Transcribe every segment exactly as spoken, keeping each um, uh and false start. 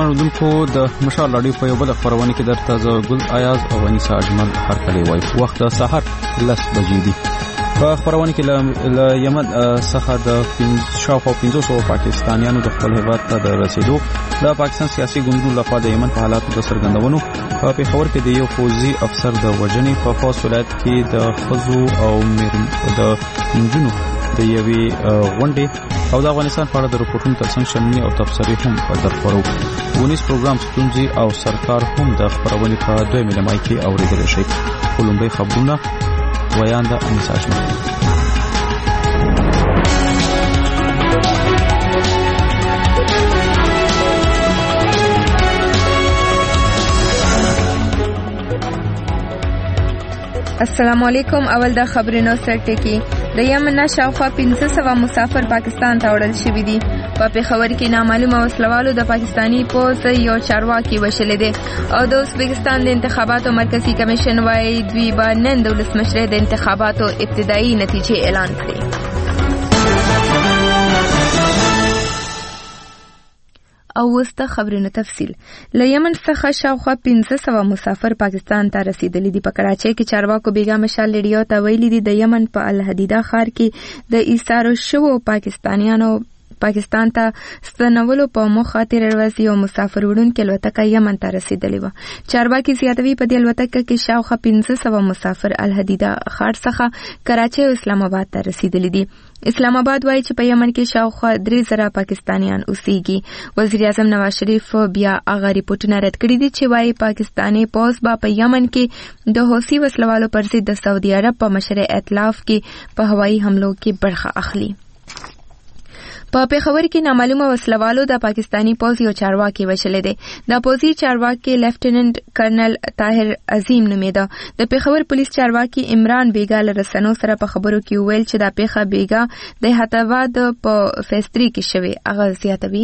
اوریدونکو د مشال رادیو په یو بل خبرونه کې درته ز ګل ایاز او انیسا اجمل هرکلی وای. وخت د سحر لس بجې دي. په خبرونه کې له یمن څخه د شاوخوا پنځه سوه پاکستانیانو د خپل هیواد ته د رسیدو د پاکستان سیاسي ګوندونو لخوا د یمن په حالاتو د څرګندونو په پیښور کې د یو پوځي افسر د وژنې په خوست ولایت کې د ښځو او د نجونو د یوې غونډې او د افغانستان په اړه د رپورټونو ترڅنګ شمولي او تبصرې هم په درخورو. ونیس پروګرام ستونزې او سرکار هم د خبرونې په دویمې لمای کې اورېدلی شئ. خو لومړی خبرونه ویان د انیسا اجمل. السلام علیکم. اول د خبرونو سرټکی. د یمن نه شاوخوا پنځه سوه مسافر پاکستان ته وړل شوي دي. په پیښور کې نامعلومه وسلوالو د پاکستانی پوځ یو چارواکي وشلې دي او د ازبکستان د انتخاباتو مرکزی کمیشن وايي دوی به نن د ولسمشر د انتخاباتو ابتدایي نتیجې اعلان کړي. او وسته خبرونه تفصیل. له یمن څخه شاوخوا پنځه سوه مسافر پاکستان ته رسیدلی دي. په کراچۍ کې چارواکو بیګا مشال ریډیو ته ویلي دي د یمن په الحدیده ښار کې د ایثارو شوو پاکستانیانو پاکستان ته ستنولو په موخه تیر ورځ یو مسافر وړونکی الوتکه یمن ته رسیدلی و. چارواکي زیاتوي په دې الوتکه کې شاوخوا پنځه سوه مسافر الحدیده ښار څخه کراچۍ او اسلام آباد ته رسیدلی دي. اسلام آباد وایي چې په یمن کې شاوخوا درې زره پاکستانیان اوسېږي. وزیر اعظم نواز شریف بیا هغه ریپورټونه رد کړي دي چې وایي پاکستاني پوځ به په یمن کې د حوثي وسلوالو پر ضد د سعودي عرب په مشر ائتلاف کې په هوایي حملو کې برخه اخلي. په پیښور کې نامعلومه وسلوالو د پاکستانی پوځ یو چارواکي وشلې دي. د پوځي چارواکي لیفټیننټ کرنل طاهر عظیم نومیده. د پیښور پولیس چارواکي عمران بیګا له رسنیو سره په خبرو کې ویل چې د پیښه بیګا د هتاواد په فیستری کې شوی. هغه زیاتوي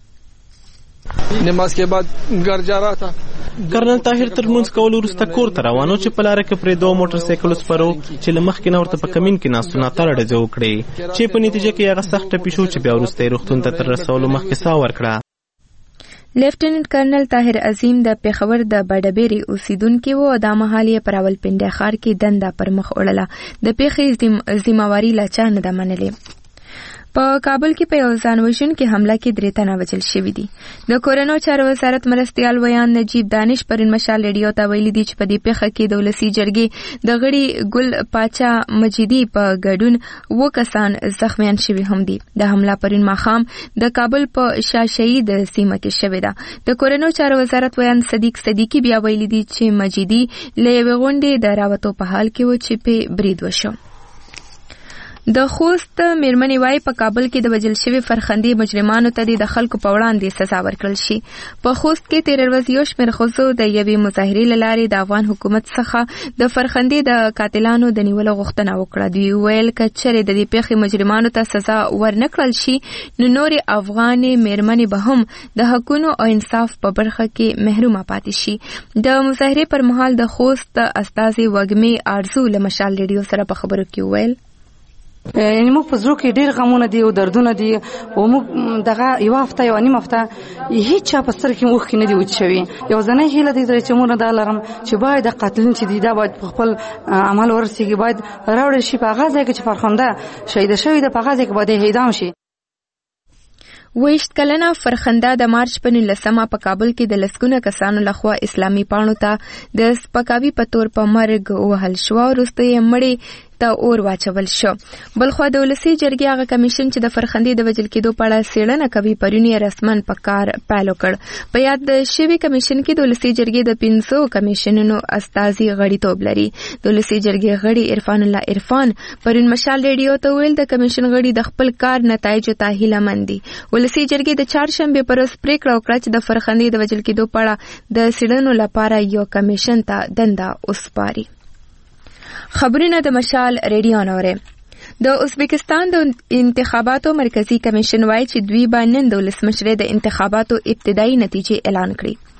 نماز کے بعد گھر جا رہا تھا. کرنل طاهر تر منځ کول وروسته کور ته روانو چې په لاره کې پرې دوه موټر سایکل سپرو چې له مخکې نه ورته په کمین کې ناستو ناتاره ډزې وکړې چې په نتیجه کې هغه سخت ټپي شو چې بیا وروسته یې روغتون ته تر رسولو مخکې ساه ورکړه. لیفټیننټ کرنل طاهر عظیم د پیښور د بډبېري اوسیدونکي و او دا مهال یې پر راولپنډي ښار کې دنده پر مخ وړله. د پیښې ذمہواري لا چا نه ده منلې. په کابل کې په یو ځانوژونکې حمله کې درې تنه وژل شوي دي. د کورنیو چارو وزارت مرستیال ویان نجیب دانش پرون مشال ریډیو ته ویلي دي چې په دې پیښه کې د ولسي جرګې د غړي ګل پاچا مجیدي په ګډون اووه کسان زخمیان شوي هم دي. د حمله پرون ماښام د کابل په شاه شهید سیمه کې شوې ده. د کورنیو چارو وزارت ویان صدیق صدیقي بیا ویلي دي چې مجیدي له یوې غونډې د راوتو په حال کې و چې پې برید وشو. د خوست میرمنې وايي په کابل کې د وژل شوي فرخندي مجرمانو ته د خلکو په وړاندې سزا ورکړل شي. په خوست کې تیر ورځ یو شمېر ښځو د یوې مظاهرې له لارې د افغان حکومت څخه د فرخندي د قاتلانو د نیولو غوښتنه وکړه. دوی ویل که چېرې د دې پیښې مجرمانو ته سزا ورنکړل شي نو نورې افغانې میرمنې به هم د حقونو او انصاف په برخه کې محرومه پاتې شي. د مظاهرې پر مهال د خوست استازي وږمې آرزو له مشال ریډیو سره په خبرو کې وویل یعنی موږ په زړه کې ډېر غمونه دي او دردونه دي او موږ دغه یو هفته یو نیم هفته هیڅ چا په سترګو کې اوښکې نه دي وچ شوي. یو ځنۍ هیله دی چې موږ دا لرم چې باید د قاتلین چې دي دا باید په خپل عمل ورسېږي، باید راوړل شي په هغه ځای کې چې فرخنده شهیده شوې ده، په هغه ځای کې باید اعدام شي. ویشت کلنه فرخنده د مارچ په نولسمه په کابل کې د لسګونه کسانو لخوا اسلامي پاڼو ته د سپکاوي په تور په مرګ وهل شو او وروسته یې مړې ته اور واچول شو. بلخوا د ولسي جرګې هغه کمیشن چې د فرخندې د وژل کېدو په اړه څېړنه کوي پرون یې رسماً په کار پیل وکړ. په یاد شوي کمیشن کې د ولسي جرګې د پنځو کمیشنونو استازي غړیتوب لري. د ولسي جرګې غړي عرفان الله عرفان پرون مشال ریډیو ته ویل د کمیشن غړي د خپل کار نتایجو ته هیلهمند دي. ولسي جرګې د چهارشنبې په ورځ پریکړه وکړه چې د فرخندې د وژل کېدو په اړه د څېړنو لپاره یو کمیشن ته دنده وسپاري. خبرونه د مشال ریډیو نوره. د ازبکستان د انتخاباتو مرکزی کمیشن وايي چې دوی به نن د ولسمشر د انتخاباتو ابتدایي نتیجې اعلان کړي.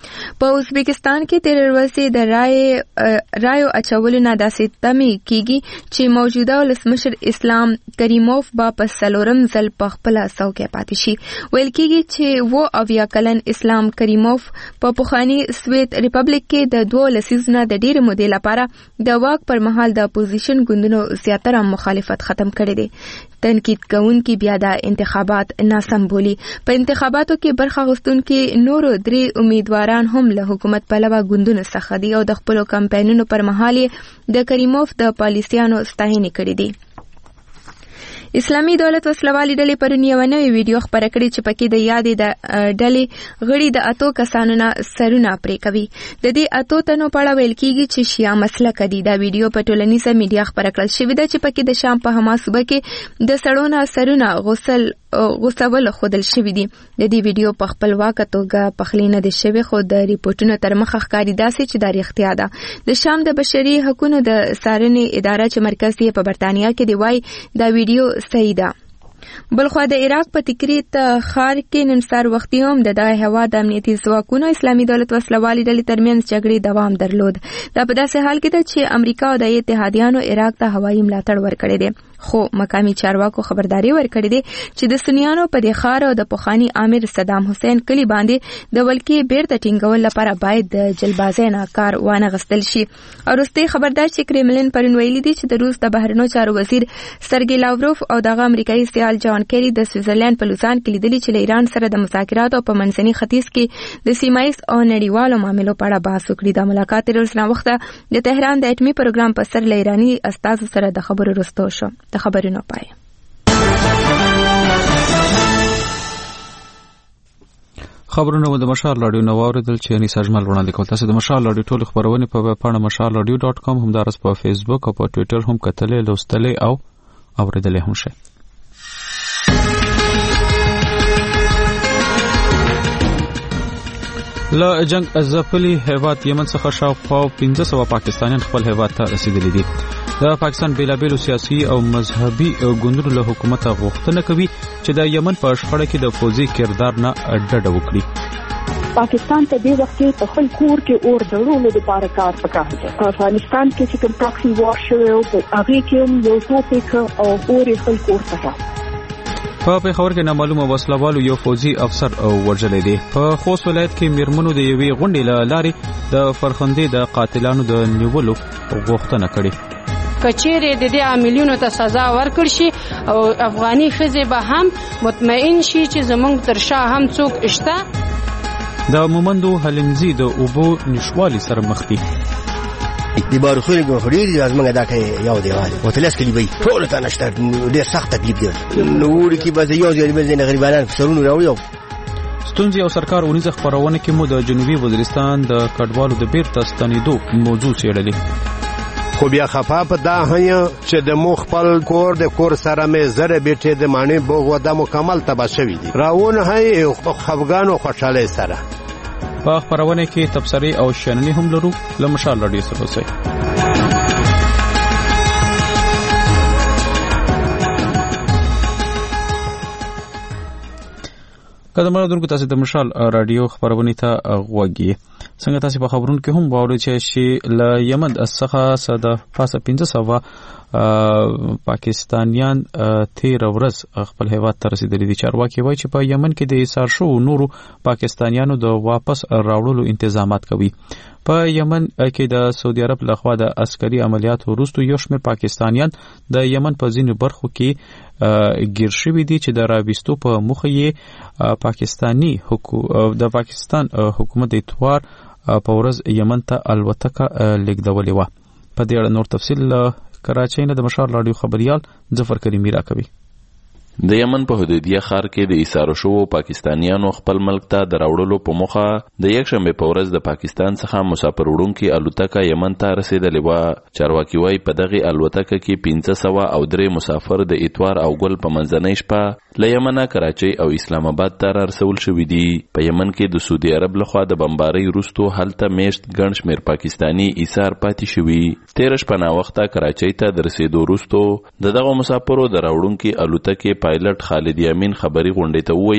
په ازبکستان کې تیر ورځې د رای رایو اچولو نه داسې تمې کیږي چې موجوده ولسمشر اسلام کریموف با په څلورم ځل په خپله څوکۍ پاتې شي. ویل کیږي چې و اویا کلن اسلام کریموف په پخواني سویت ریپبلیک کې د دوه لسیزو نه د ډېرې مودې لپاره د واک پر مهال د اپوزیشن ګوندونو زیاتره مخالفت ختم کړی دی. تنقید کوونکي بیا د انتخابات ناسم بولي. په انتخاباتو کې برخه اخیستونکي نورو درې امیدواران هم له حکومت پلوه ګوندونو څخه دي او د خپلو کمپاینونو پر مهال یې د کریموف د پالیسیانو ستاینې کړې دي. اسلامي دولت وسلوالې ډلې پرون یوه نوې ویډیو خپره کړې چې پکې د یادې د ډلې غړي د اتو کسانو نه سرونه پرې کوي. د دې اتو تنو په اړه ویل کیږي چې شیعه مسلکه دي. دا ویډیو په ټولنیزه میډیا خپره کړل شوې ده چې پکې د شام په حما صوبه کې د سړو نه سرونه غسل غوڅول ښودل شوي دي. د دې ویډیو په خپلواکه توګه پخلی نه دی شوی، خو د ریپورټونو تر مخه ښکاري داسې چې دا رښتیا ده. د شام د بشري حقونو د څارنې اداره چې مرکز یې په برطانیه کې دی وایي دا ویډیو صحیح ده. بلخوا د عراق په تکریت ښار کې نن سهار وختي هم د دغه هېواد امنیتي ځواکونو اسلامي دولت وسلوالې ډلې ترمنځ جګړې دوام درلود. دا په داسې حال کې ده چې امریکا او د اتحادیانو عراق ته هوایي ملاتړ ورکړی دی، خو مقامي چارواکو خبرداري ورکړې ده چې د سنیانو په دې ښار او د پخواني امیر صدام حسین کلي باندې د ولکې بیرته ټینګول لپاره باید د جلبازۍ نه کار وانغستل شي. او وروستی خبردار چې کرملین پرون ویلي دي چې د روس د بهرنیو چارو وزیر سرګی لاوروف او دغه امریکایي سیال جان کیری د سویټزرلند په لوزان کې لیدلي چې له ایران سره د مذاکراتو په منځني ختیځ کې د سیمایي او نړیوالو معاملو په اړه بحث وکړي. دا ملاقات تر اوسه وخته د تهران د اټومي پروګرام په سر له ایراني استازو سره د خبرو وروسته شو. د خبرونو پای خبرونه د مشال رادیو نو اوریدل چې انیس اجمل وړاندې کوي. تاسو د مشال رادیو ټول خبرونه په ویب پاڼه مشال رادیو ډاټ کام هم دارس په فیسبوک او په ټوئیټر هم کتلې لوستلې او اوریدلې هم شي. له جنگ ځپلي هیواد یمن څخه شاوخوا پنځه سوه پاکستانیان خپل هیواد ته رسیدلي دي. د پاکستان بیلابیلو سیاسي او مذهبي ګوندونو له حکومت غوښتنه کوي چې د یمن په شخړه کې د فوزي کردار نه ډډه وکړي. پاکستان ته دې وخت کې په خپل کور کې اور درولو لپاره کار پکار دی. افغانستان کې چې کوم پراکسي وار شوی او هغه کې یو ټوپک او اور خپل کور ته په پیښور کې نامعلومه وسلوالو یو فوجي افسر وژلی دی. په خوست ولایت کې میرمنو د یوې غونډې له لارې د فرخندې د قاتلانو د نیولو غوښتنه کړې. کچېرې د دې عاملینو ته سزا ورکړ شي او افغاني ښځې به هم مطمئن شي چې زموږ تر شا هم څوک شته. د مومندو حلمزي د اوبو نشوالي سره مخ دي. د بارخوري ګوخړي د ازمنګ دا کې یو دیوال او تلس کې دی ټول ته نشته ډېر سخت تکلیف دی. نو وړي کې به یو ځای به نه غریبانان سرونه راوړي. ستونزې او سرکار ونیزه خبرونه کې مو د جنوبي وزیرستان د کډوالو د بیرته ستنېدو موضوع څېړلې. خو بیا خفا په دا هیا چې د مو خپل کور د کور سره مې زره بیټې د معنی بوغ ودا مکمل تبا شوی دي. راون هي خفګان او خوشاله سره په خبرونه کې تبصرې او شننې هم لرو. له مشال رادیو سره اوسئ. قدمه درنو تاسو د مشال رادیو خبرونه ته غوږی. څنګه تاسو په خبرونو کې هم واورئ چې له یمن څخه صد پاسه پنځه سوه پاکستانیان تیر ورځ خپل هیواد ته رسیدلي دي. چارواکي وایي چې په یمن کې د ایثار شوو نورو پاکستانیانو د واپس راوړلو انتظامات کوي. په یمن کې د سعودي عرب لخوا د عسکري عملیاتو وروسته یو شمېر پاکستانیان د یمن په ځینو برخو کې ګیر شوي دي چې د راوستو په موخه یې پاکستاني د پاکستان حکومت د اتوار په ورځ یمن ته الوتکه لیږدولې وه. په دې اړه نور تفصیل کراچۍ نه د مشال رادیو خبريال ظفر کریمی راکوي. د یمن په حدودیه ښار کې د ایثار شوو پاکستانیانو خپل ملک ته د راوړلو په موخه د یکشنبه په ورځ د پاکستان څخه مسافر وړونکي الوتکه یمن ته رسیدلې وه. چارواکي وایي په دغه الوتکه کې پنځه سوه او درې مسافر د اتوار او ګل په منځنۍ شپه له یمنه کراچۍ او اسلام آباد ته رارسول شوي دي. په یمن کې د سعودي عرب لخوا د بمبارۍ وروسته هلته میشت ګڼ شمېر پاکستاني ایثار پاتې شوي. تېره شپه ناوخته کراچۍ ته د رسېدو وروسته د دغو مسافرو د راوړونکي الوتکې پایلټ خالد یامین خبري غونډې ته وویل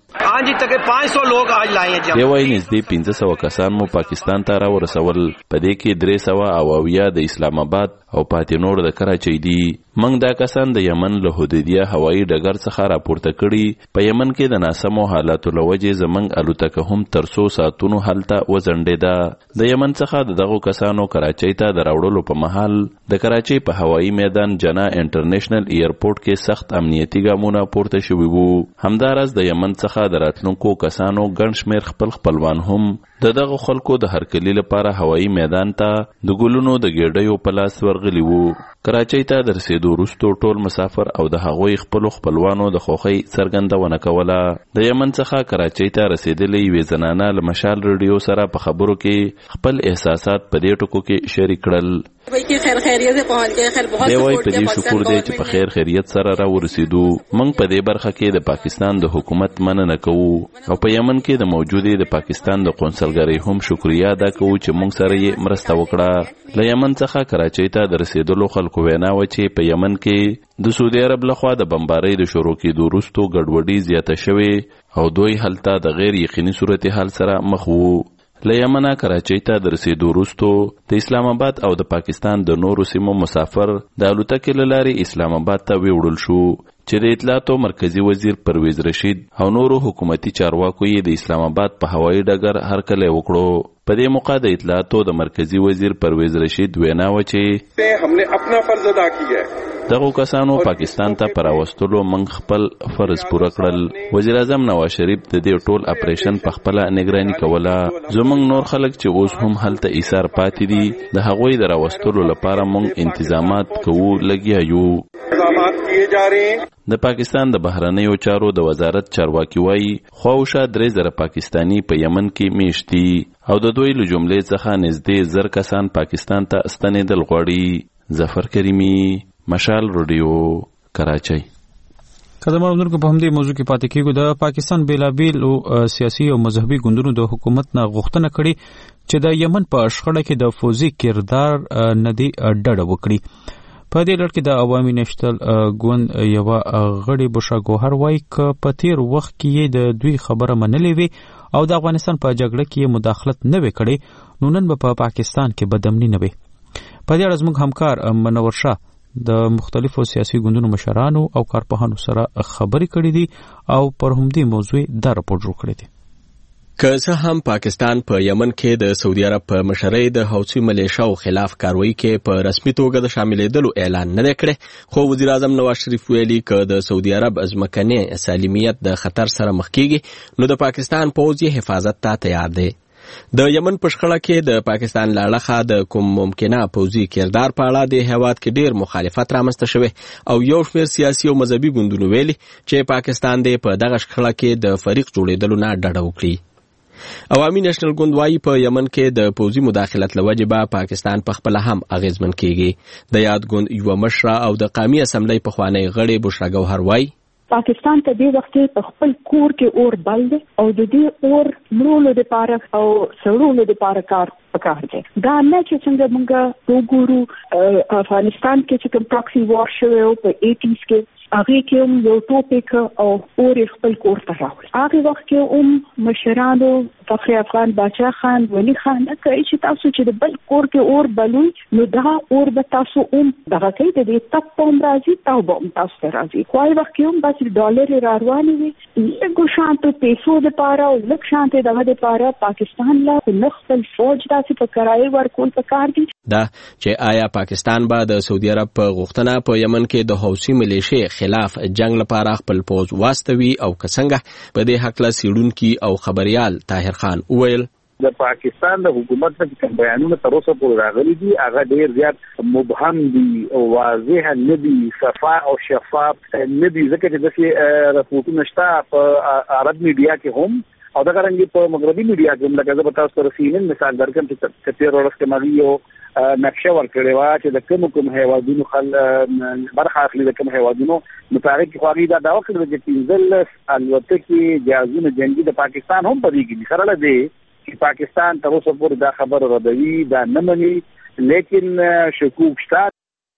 हाँ जी तक पाँच सौ लोग आज लाए हैं. دی وایي نږدې پنځه سوه کسان مو پاکستان ته راورسول. په دې کې درې سوه او اویا د اسلام آباد او پاتې نور د کراچۍ دي. موږ دا کسان د یمن له حدودیه هوایي ډګر څخه راپورته کړي. په یمن کې د ناسمو حالاتو له وجې زموږ الوتکه هم تر څو ساعتونو هلته وځنډېده. د یمن څخه د دغو کسانو کراچۍ ته د راوړلو په مهال د کراچۍ په هوایي میدان جنا انټرنیشنل ایرپورټ کې سخت امنیتي ګامونه پورته شوي وو. همداراز د یمن څخه د راتلونکو کسانو ګڼ شمېر خپل خپلوان هم د دغو خلکو د هرکلي لپاره هوایي میدان ته د ګلونو د ګېډیو په لاس ورغلي وو. کراچۍ ته د رسېدو وروستو ټول مسافر او د هغوی خپلو خپلوانو د خوښۍ څرګندونه کوله. د یمن څخه کراچۍ ته رسېدلې یوې زنانه له مشال ریډیو سره په خبرو کې خپل احساسات په دې ټکو کې شریک کړل. دی وایي په دې شکر دی چې په خیر خیریت سره را ورسېدو. موږ په دې برخه کې د پاکستان د حکومت مننه کوو او په یمن کې د موجودې د پاکستان د قونسلګرۍ هم شکریا ادا کوو چې موږ سره یې مرسته وکړه. له یمن څخه کراچۍ ته د رسېدلو خلکو وینا وه چې په یمن کې د سعودي عرب لخوا د بمبارۍ د شروع کېدو وروستو ګډوډي زیاته شوې او دوی هلته د غیر یقیني صورتحال سره مخ وو. له یمنه کراچۍ ته د رسېدو وروستو د اسلام آباد او د پاکستان د نورو سیمو مسافر د الوتکې له لارې اسلام آباد ته ویوړل شو چې د اطلاعاتو مرکزي وزیر پرویز رشید او نورو حکومتي چارواکو یې د اسلام آباد په هوایي ډګر هرکلی وکړو. په دې موقع د اطلاعاتو د مرکزي وزیر پرویز رشید وینا و چې हमने अपना फर्ज अदा किया है. دغو کسانو پاکستان ته پر راوستلو موږ خپل فرض پوره کړل. وزیر اعظم نواز شریف د دې ټول اپریشن په خپله نگراني کوله. زموږ نور خلک چې اوس هم هلته ایثار پاتې دي د هغوی د راوستلو لپاره موږ انتظامات کوو لګیا یو. د پاکستان د بهرنیو چارو د وزارت چارواکي وایي خواوشا درې زره پاکستانی په یمن کې میشت دي او د دوی له جملې څخه نږدې زر کسان پاکستان ته ستنېدل غواړي. ظفر کریمي، مشال رادیو، کراچۍ. که زموږ اورېدونکو په همدې موضوع کې پاتې کېږو، د پاکستان بېلابېلو سیاسي او مذهبي ګوندونو د حکومت نه غوښتنه کړې چې د یمن په شخړه کې د فوزي کردار نه دی ډډه وکړي. په دې لړ کې د عوامي نشتل ګوند یوه غړي بشرا ګوهر وایي که په تیر وخت کې یې د دوی خبره منلې وي او د افغانستان په جګړه کې یې مداخلت نه وي کړې نو نن به په پاکستان کې بدامني نه وي. په دې اړه زموږ همکار منور شاه د مختلفو سیاسي ګوندونو مشرانو او کارپوهانو سره خبرې کړې دي او پر همدې موضوع دا راپور جوړ کړی دی. که څه هم پاکستان په یمن کې د سعودي عرب په مشرۍ د حوثي ملیشاو خلاف کاروایی کې په رسمي توګه د شاملېدلو اعلان نه دی کړی، خو وزیر اعظم نواز شریف ویلي که د سعودي عرب ځمکني سالمیت د خطر سره مخ کېږي نو د پاکستان پوځ یې حفاظت ته تیار دی. د یمن په شخړه کې د پاکستان له اړخه د کوم ممکنه پوځي کردار په اړه د هېواد کې ډېر مخالفت رامنځته شوی او یو شمېر سیاسي او مذهبي ګوندونو ویلي چې پاکستان دې په دغه شخړه کې د فریق جوړېدلو نه ډډه وکړي. عوامي نېشنل ګوند وايي په یمن کې د پوځي مداخلت له وجې به پاکستان په خپله هم اغېزمن کېږي. د یاد ګوند یوه مشره او د قومي اسمبلۍ پخوانی غړې بشرا ګوهر وايي پاکستان ته دې وخت په خپل کور کې اور بل دی او د دې اور مړولو دپاره او سړولو دپاره کار پکار دی. دا نه چې څنګه موږ وګورو افغانستان کې چې کوم پراکسي وار شوی و په ایټیز کې هغه کې هم یو ټوپک او اور خپل کور ته راوړل. هغه وخت کې هم مشرانو فخر افغان باچا خان ولی خان کوي چې تاسو چې د بل کور کې اور بلوي نو دا اور به تاسو هم دغه کوي د دې تپ په راځي تاسو به تاسو ته راځي. خو هغه وخت کې هم بس ډالر را روانې وي لږ شانته پیسو دپاره او لږ شانته دغه دپاره پاکستان لا نه خپل فوج داسې په کرایه ورکول پکار دي. دا چې آیا پاکستان به د سعودي عرب په غوښتنه په یمن کې د حوثي ملیشې خلاف جنگ لپاره خپل پوځ واستوي او که څنګه په دې هکله څېړونکي او خبریال طاهر خان وویل د پاکستان د حکومت څخه کوم بیانونه تر اوسه پورې راغلي دي هغه ډېر زیات مبهم دي او واضح نه دي، شفاف او شفاف نه دي، ځکه چې داسې راپورټونه شته په عرب میډیا کې هم او دغه رنګ په مغربي میډیا کې هم. لکه زه به تاسو ته سینن مثال درکړم چې تیر ورځ کې مې یو نقشه ورکړې وه چې د کوم کوم هیوادونو خل برخه اخلي د کوم هیوادونو مطابق خو هغوی دا دعوه کړې چې پنځلس الوتکې جهازونه جنګي د پاکستان هم په دې کې دي. سره له دې چې پاکستان تر اوسه پورې دا خبره ردوي، دا نه مني، لیکن شکوک شته.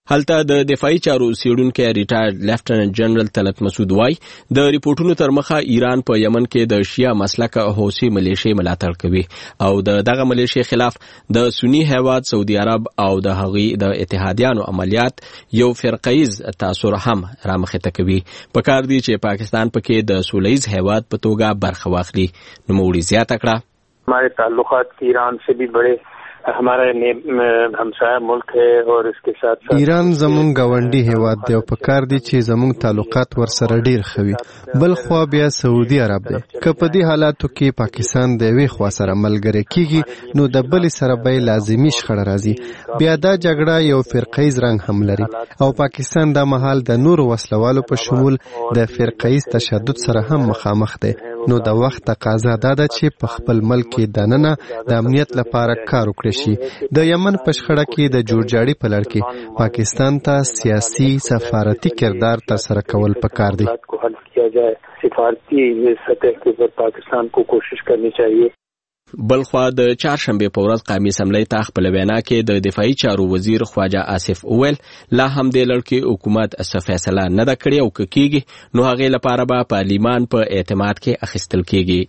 هلته د دفاعي چارو سیډونکو ریټایرډ لیفټننټ جنرال طلعت مسعود وای د ریپورتونو تر مخه ایران په یمن کې د شیا مسلک حوثي ملیشي ملاتړ کوي او د دغه ملیشي خلاف د سنی هیواد سعودي عرب او د هغوی د اتحادیانو عملیات یو فرقیز تاثیر هم رامخته کوي. په کار دی چې پاکستان پکې د سولهیز هیواد په توګه برخه واخلي. نو موږ زیاته کړه हमारे ताल्लुकात ईरान से भी बड़े हमारा همسایه ملک ہے اور اس کے ساتھ ساتھ ایران زمون گاونډي هیواد دی او په کار دی چې زمون تعلقات ورسره ډیر خوي. بل خو بیا سعودي عرب دی. که په دې حالاتو کې پاکستان د وی خوا سره ملګری کیږي نو د بل سره به لازمي شخړه راځي. بیا دا جګړه یو فرقیز رنګ هم لري او پاکستان د محل د نور وسلوالو په شمول د فرقیز تشدد سره هم مخامخ دی. نو د وخت تقاضا ده چې په خپل ملک کې دننه د امنیت لپاره کار وکړي شي. د یمن په شخړه کې د جوړجاړي په لړ کې پاکستان ته سیاسي سفارتي کردار ترسره کول پکار دي. سفارتي سطح پر پاکستان کو کوشش کرنی چاہیے. بلخوا د چهارشنبه په ورځ قومي اسمبلی ته خپل وینا کې د دفاعي چارو وزیر خواجه آصف اویل لا هم د لړ کې حکومت څه فیصله نه ده کړې او کېږي نو هغه لپاره به پارلیمان په اعتماد کې اخیستل کېږي.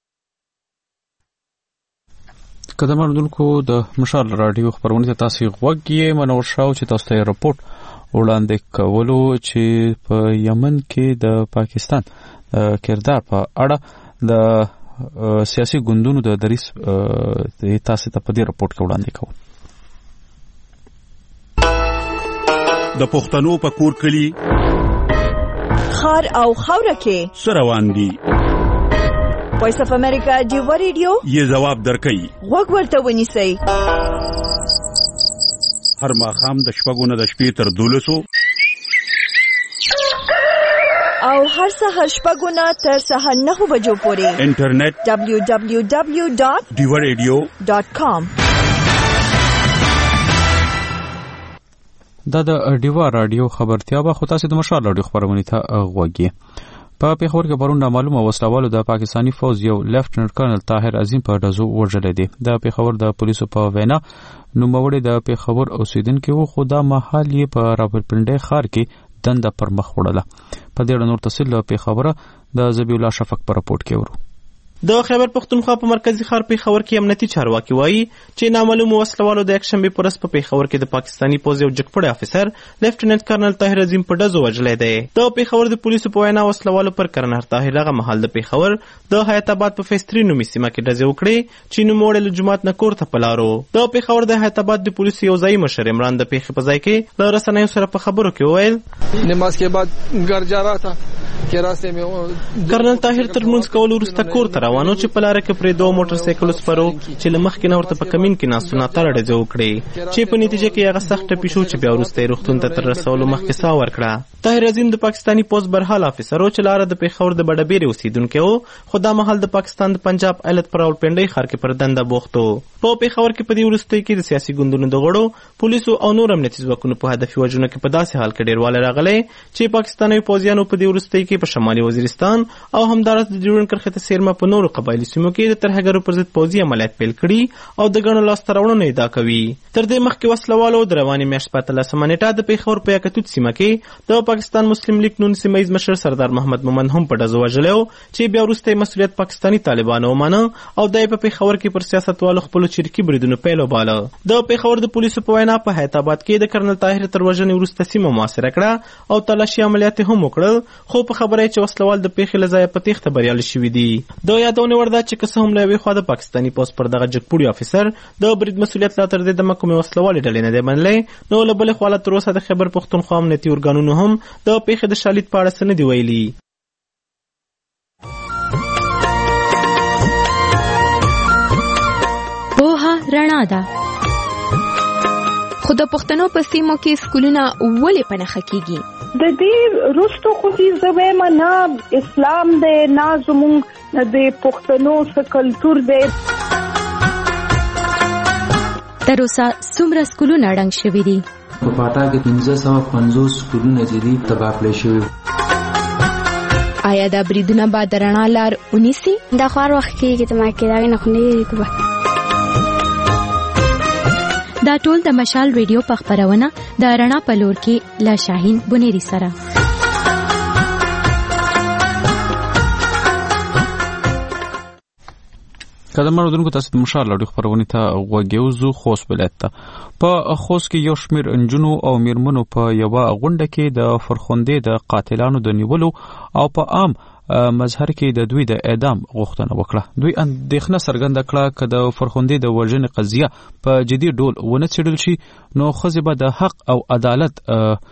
قدم اردوونکو د مشال رادیو خبرونه ته تاسو غوږی منور شاو چې تاسو ته رپورت وړاندې کولو چې په یمن کې د پاکستان کردار په اړه د سیاسي ګوندونو د دریس تاسو ته په دې رپورت کې وړاندې کوم. د پښتنو په کور کلی خار او خوره کې سروان دي. وایس اف امریکا دیو ریډیو یې جواب درکړي. وګ ورته ونیسئ. هر ماښام د شپږو نه د شپې تر دولسو او هر سهار شپږو نه تر سهار نهو بجو پورې انټرنیټ دبلیو دبلیو دبلیو ډاٹ دیو ریډیو ډاٹ کام. دا د دیوا رادیو خبرتیا به خو تاسو د مشال رادیو خبرونه ته غوږی. په پیښور کې پرون نامعلومه وسلوالو د پاکستانی فوج یو لیفټننټ کرنل طاهر عظیم په ډزو وژل دي. د پیښور د پولیسو په وینا نوموړی د پیښور اوسیدونکو وو خو دا مهال یې په راولپنډي ښار کې دنده پر مخ وړله. په دې اړه نور تفصیل له پیښوره د ذبیح الله شفق په راپورټ کې ورو. د خیبر پختونخوا په مرکزی ښار پیښور کې امنیتي چارواکي وایي چې نامعلوم وسلوالو د یکشنبه پر ورځ په پیښور کې د پاکستانی پوځ یو جګپړی افسر لیفټننټ کرنل طاهر عظیم په ډزو وژلی دی. د پیښور د پولیسو په وینا وسلوالو پر کرنل طاهر هغه مهال د پیښور د حیات آباد په فیستري نومي سیمه کې ډزې وکړې چې نوموړی له جومات نه کور ته په لارو. د پیښور د حیات آباد د پولیسو یو ځایي مشر عمران د پیښې په ځای کې له رسنیو سره په خبرو کې وویل نماز کے بعد گھر جا رہا تھا کہ راستے میں کرنل طاهر تر لمونځ کولو وروسته کور ته روان و چې په لاره کې پرې دوه موټر سایکل سپرو چې له مخکې نه ورته په کمین کې ناستو ناتاره ډزې وکړې چې په نتیجه کې هغه سخت ټپي شو چې بیا وروسته یې روغتون ته تر رسولو مخکې ساه ورکړه. طاهر عظیم د پاکستانی پوځ برحال افسر و چې لاره د پیښور د بډبیرې اوسیدونکی و خو دا مهال د پاکستان د پنجاب ایالت په راولپنډۍ ښار کې پر دنده بوخت و. په پیښور کې په دې وروستیو کې د سیاسي ګوندونو د غړو پولیسو او نور امنیتي ځواکونو په هدفي وژنو کې په داسې حال کې ډېروالی راغلی چې پاکستاني پوځیانو په دې وروستیو کې په شمالي وزیرستان او همداراز د ډیورنډ کرښې ته څیرمه په نورو قبایلي سیمو کې د ترهګرو پر ضد پوځي عملیات پیل کړي او د ګڼو لاسته راوړنو ادعا کوي. تر دې مخکې وسلوالو د روانې میاشتې په اتلسمه نیټه د پیښور په یکتوت سیمه کې د پاکستان مسلم لیگ نون سیمه ییز مشر سردار محمد مومن هم په ډزو وژلی و چې بیا وروسته یې مسؤلیت پاکستاني طالبانو ومانه او دا یې په پیښور کې پر سیاستوالو خپلو چریکي بریدونو پیل وباله. د پیښور د پولیسو په وینا په حیات آباد کې د کرنل طاهر تر وژنې وروسته سیمه محاصره کړه او تلاشي عملیات هم وکړل خو په خبره یې چې وسلوال د پیښې له ځایه په تېښته بریالي شوي دي. د یادونې وړ ده چې که څه هم له یوې خوا د پاکستاني پوځ پر دغه جګپوړي افسر د برید مسؤلیت لا تر دې دمه کومې وسلوالې ډلې نه دی منلی نو له بلې خوا لا تر اوسه د خیبر پښتونخوا امنیتي ارګانونو هم د پیښې د شالید په اړه څه نه دي ویلي. پوهه رڼا ده خو د پښتنو په سیمو کې سکولونه ولې په نښه کیږي؟ د دې وروستو خو چې زه وایم نه اسلام دی نه زموږ د پښتنو څه کلتور دی. تر اوسه څومره سکولونه ړنګ شوي دي؟ په پاټا کې پنځه سوه پنځوس سکولونه چې دي تباه کړای شوي. آیا دا بریدونه به د رڼا لار ونیسي؟ د خوار وخت کېږي ته ما کې دا نه خو نه دا ټول د مشال ریډیو په خبرونه د رڼا په لور کې لا شاهین بنيري سره. قدم اردوونکو تاسو د مشال ریډیو خبرونه ته غوږیوزو خوست ولایت ته په خوست کې یو شمېر انجونو او میرمنو په یو غونډه کې د فرخندې د قاتلانو د نیولو او په عام مظهر کې د دوی د اعدام غوښتنه وکړه. دوی اندېښنه څرګنده کړه چې د فرخندې د وژنې قضیه په جدي ډول ونه څېړل شي نو ښځې به د حق او عدالت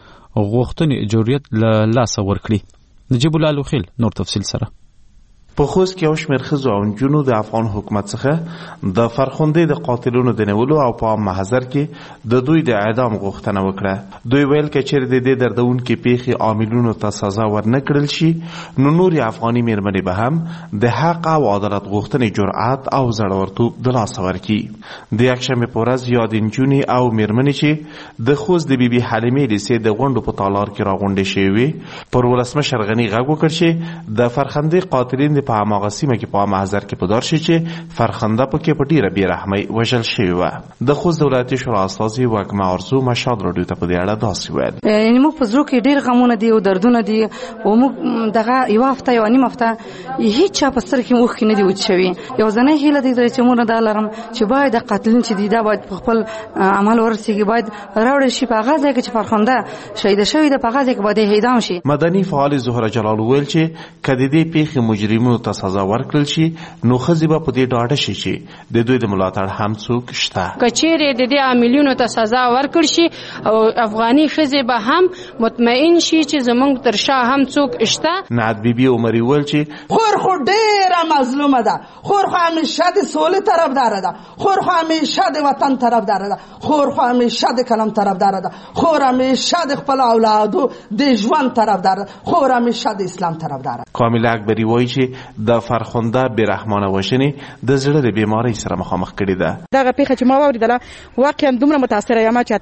غوښتنې جوړیت له لاسه ورکړي. نجیب الله لوخیل نور تفصیل سره. په خوست کې یو شمېر ښځو او نجونو د افغان حکومت څخه د فرخندې د قاتلونو د نیولو او په عام محضر کې د دوی د اعدام غوښتنه وکړه. دوی ویل که چېرې د دې دردونکې پیښې عاملونو ته سزا ورنه کړل شي نو نورې افغاني میرمنې به هم د حق او عدالت غوښتنې جرأت او زړورتوب د لاسه ورکړي. د یکشنبې په ورځ یادې نجونې او میرمنې چې د خوست د بي بي حلیمې لیسې د غونډو په تالار کې راغونډې شوې وې پر ولسمشر غني غږ وکړ چې د فرخندې قاتلین په هماغه سیمه کې په محضر کې په دار شي چې فرخنده پکې په ډیره بې رحمۍ وژل شوې وه. د خوست د ولایتي شورا استازي وږمه ارزو مشال راډیو ته په دې اړه داسې ویل. یعنې موږ په زړه کې ډېر غمونه دي او دردونه دي او موږ دغه یوه هفته یوه نیم هفته هېڅ چا په سترګو کې اوښکې نه دي وچ شوي. یو ځنۍ هیله دې چې موږ دا لرم چې باید د قاتلین چې دي دا باید په خپل عمل ورسېږي، باید راوړل شي په هغه ځای کې چې فرخنده شهیده شوې ده په هغه ځای کې باید اعدام شي. مدني فعال زهره جلال ویل چې که د دې پیښې مجرمینو ته سزا ورکړل شي نو ښځې به په دې ډاډه شي چې د دوی د ملاتړ هم څوک شته. که چیرې د دې عاملینو ته سزا ورکړل شي او افغاني ښځې به هم مطمئن شي چې زموږ تر شا هم څوک شته. نعت بیبي عمري ویل چې خور خو ډېره مظلومه ده، خور خو همیشه د سولې طرفداره ده، خور خو همیشه د وطن طرفداره ده، خور خو همیشه د قلم طرفداره ده، خور همیشه د خپل اولادو د ژوند طرفداره ده، خور همیشه د اسلام طرفداره. کامل اکبري وایي چې د فرخنده بېرحمانه وژنې د زړه د بیمارۍ سره مخامخ کړې ده. دغه پیښه چې ما واورېدله واقعا دومره متاثره یم چې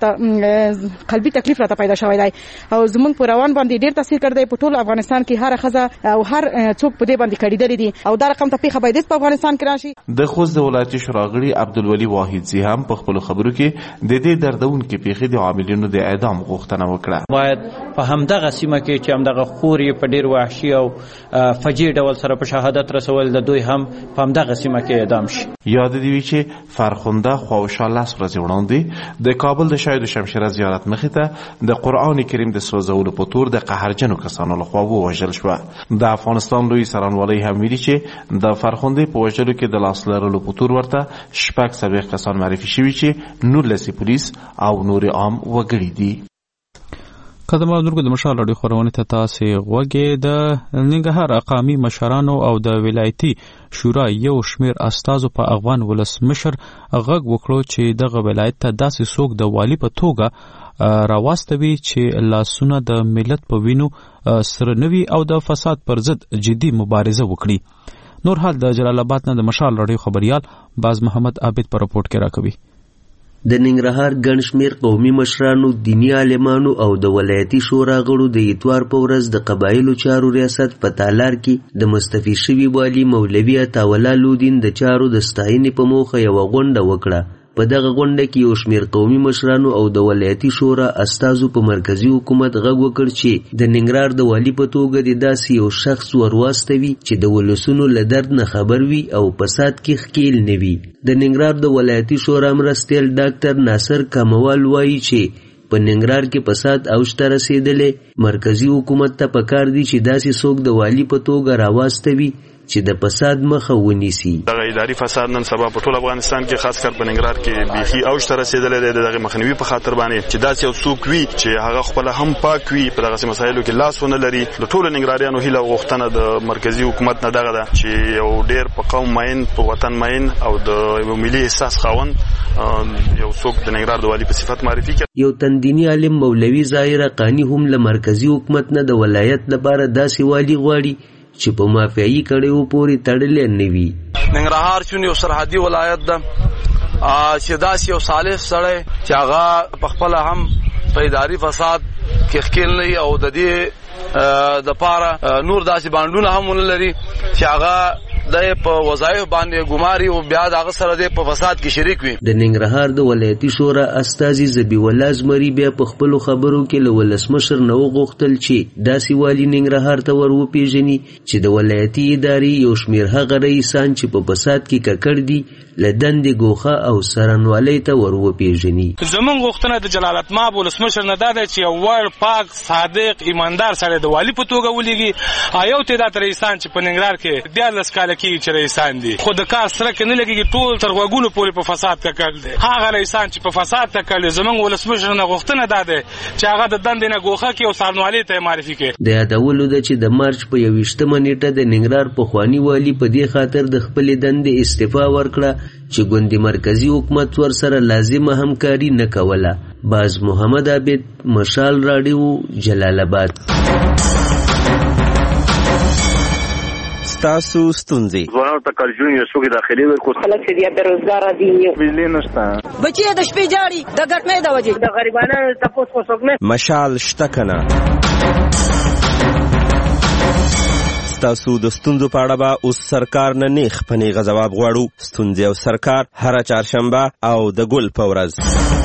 حتی قلبي تکلیف راته پیدا شوی دی او زموږ په روان باندې ډېر تاثیر کړی دی. په ټول افغانستان کې هره ښځه او هر څوک په دې باندې کړېدلې دي او دا رقم ته پیښه باید په افغانستان کې راشي. د خوست د ولایتي شورا غړي عبدالولي واحدزي هم په خپلو خبرو کې د دې دردونکې پیښې د عاملینو د اعدام غوښتنه وکړه. باید په همدغه سیمه کې چې همدغه خورې په ډېر وحشي او فجیع ډول سره په شهادت رسول د دوی هم په همدغه سیمه کې اعدام شي. یاد دې وي چې فرخنده خواوشا لس ورځې وړاندې د کابل د شهید شمشیره زیارت مخې ته د قرآن کریم د سوځولو په تور د قهرجنو کسانو لخوا ووژل شوه. د افغانستان لوی څارنوالۍ هم ویلي چې د فرخندې په وژلو کې د لاس لرلو په تور ورته شپږ څلوېښت کسان معرفي شوي چې نولس پولیس او نور عام وګړي دي. قدم اردوونکو د مشال راډیو خبرونه ته تاسې غوږی. د ننګرهار اقامي مشرانو او د ولایتي شورا یو شمېر استازو په افغان ولسمشر غږ وکړو چې دغه ولایت ته داسې څوک د والي په توګه راواستوي چې لاسونه د ملت په وینو سره نه وي او د فساد پر ضد جدي مبارزه وکړي. نور حال د جلال آباد نه د مشال راډیو خبریال باز محمد عابد په رپورټ کې راکوي. د ننګرهار ګڼ شمېر قومي مشرانو، دیني عالمانو او د ولایتي شورا غړو د اتوار په ورځ د قبایلو چارو ریاست په تالار کې د مستفي شوي والي مولوي عطاالله لودین د چارو د ستاینې په موخه یوه غونډه وکړه. په دغه غونډه کې یو شمېر قومي مشرانو او د ولایتي شورا استازو په مرکزي حکومت غږ وکړ چې د ننګرهار د والي په توګه د داسې یو شخص ورواستوي چې د ولسونو له درد نه خبر وي او فساد کې ښکیل نه وي. د ننګرهار د ولایتي شورا مرستیال ډاکټر ناصر کاموال وایي چې په ننګرهار کې فساد اوج ته رسېدلی. مرکزي حکومت ته پکار دي چې داسې څوک د والي په توګه راواستوي چې د فساد مخه ونیسي. دغه اداري فساد نن سبا په ټول افغانستان کې خاص کر په ننګرهار کې بیخي اوج ته رسېدلی دی. دغه مخنیوي په خاطر باندې چې داسې یو څوک وي چې هغه خپل هم پاک وي، په دغسې مسایلو کې لاس ونه لري. د ټولو ننګرهاریانو هیله او غوښتنه د مرکزي حکومت نه دغه ده چې یو ډېر په قوم مین، په وطن مین او د یو ملي احساس خاوند یو څوک د ننګرهار د والي په صفت معرفي کړي. یو تندینی عالم مولوي ظاهر حقاني هم له مرکزي حکومت نه د ولایت لپاره داسې والي غواړي چې په مافیایي کړیو پورې تړلی نه وي. ننګرهار چون یو سرحدي ولایت ده چې داسې یو صالح سړی چې هغه په خپله هم په اداري فساد کې ښکیل نه وي او د دې د پاره نور داسې بانډونه هم ونه لري چې هغه د په وظایف باندې ګماري او بیا دغه سره د په فساد کې شریک وي. د ننګرهار د ولایتي شورا استازي زبی الله زمری بیا په خپل خبرو کې له ولسمشر نو غوښتل چې داسې والی ننګرهار ته ور وپیژني چې د ولایتي ادارې یو شمیر هغه رئیسان چې په فساد کې ککړ دي له دندې ګوښه او سرنوالۍ ته ور وپیژني. زمونږ غوښتنه د جلالت مآب ولسمشر نه دا ده چې یو وړ پاک صادق ایماندار سره د والي په توګه ولیږي. یو تعداد رئیسان چې په ننګرهار کې دیارلس کاله کېږي چې رئیسان دي خو د کار سره کې نه لګېږي ټول تر غوږونو پورې په فساد ککړ دي. هغه رئیسان چې په فساد ککړ دي زمونږ ولسمشر نه غوښتنه دا ده چې هغه د دندې نه ګوښه کړي او سرنوالۍ ته یې معرفي کړي. د یادولو ده چې د مارچ په یوویشتمه نیټه د ننګرهار پخواني والي په دې خاطر د خپلې دندې استعفا ورکړه چې ګوندي مرکزی حکومت ور سره لازمه همکاري نه کوله. باز محمد عابد، مشال راډیو، جلال آباد. ستاسو ستونزې ځوانانو ته کارجون یو څوک داخلي ورکو خلک چې بیا بیروزګار دي بجلی نشته بچي د شپې جاړي د ګټمې د وجې د غریبانو تاسو کو څوک نه مشال شته کنه. ستاسو د ستونزو په اړه به اوس سرکار نه نیخ په نیغه ځواب غواړو. ستونزې او سرکار هره چهارشنبه او د ګل په ورځ.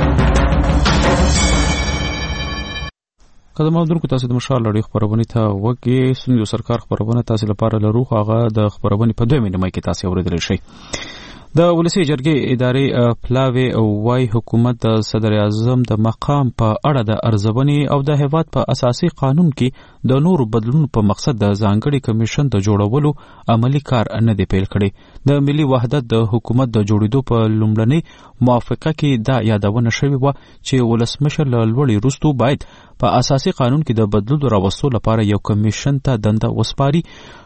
قدم اودونکو تاسو د مشال لړۍ خبرونه ته وګورئ. ستونزې او سرکار خبرونه تاسو لپاره لرو. هغه د خبرونه په دوه مینه کې تاسو اوریدل شي. د ولسی جرګې ادارې پلاوی او وای حکومت د صدر اعظم د مقام په اړه د ارزونې او د هیواد په اساسي قانون کې د نورو بدلونو په مقصد د ځانګړي کمیشن د جوړولو عملی کار نه دی پیل کړی. د ملي وحدت د حکومت د جوړېدو په لومړنۍ موافقه کې دا یادونه شوې وه چې ولسمشر له لوړې وروسته باید په اساسي قانون کې د بدلون راوستلو لپاره یو کمیشن ته دنده وسپاري.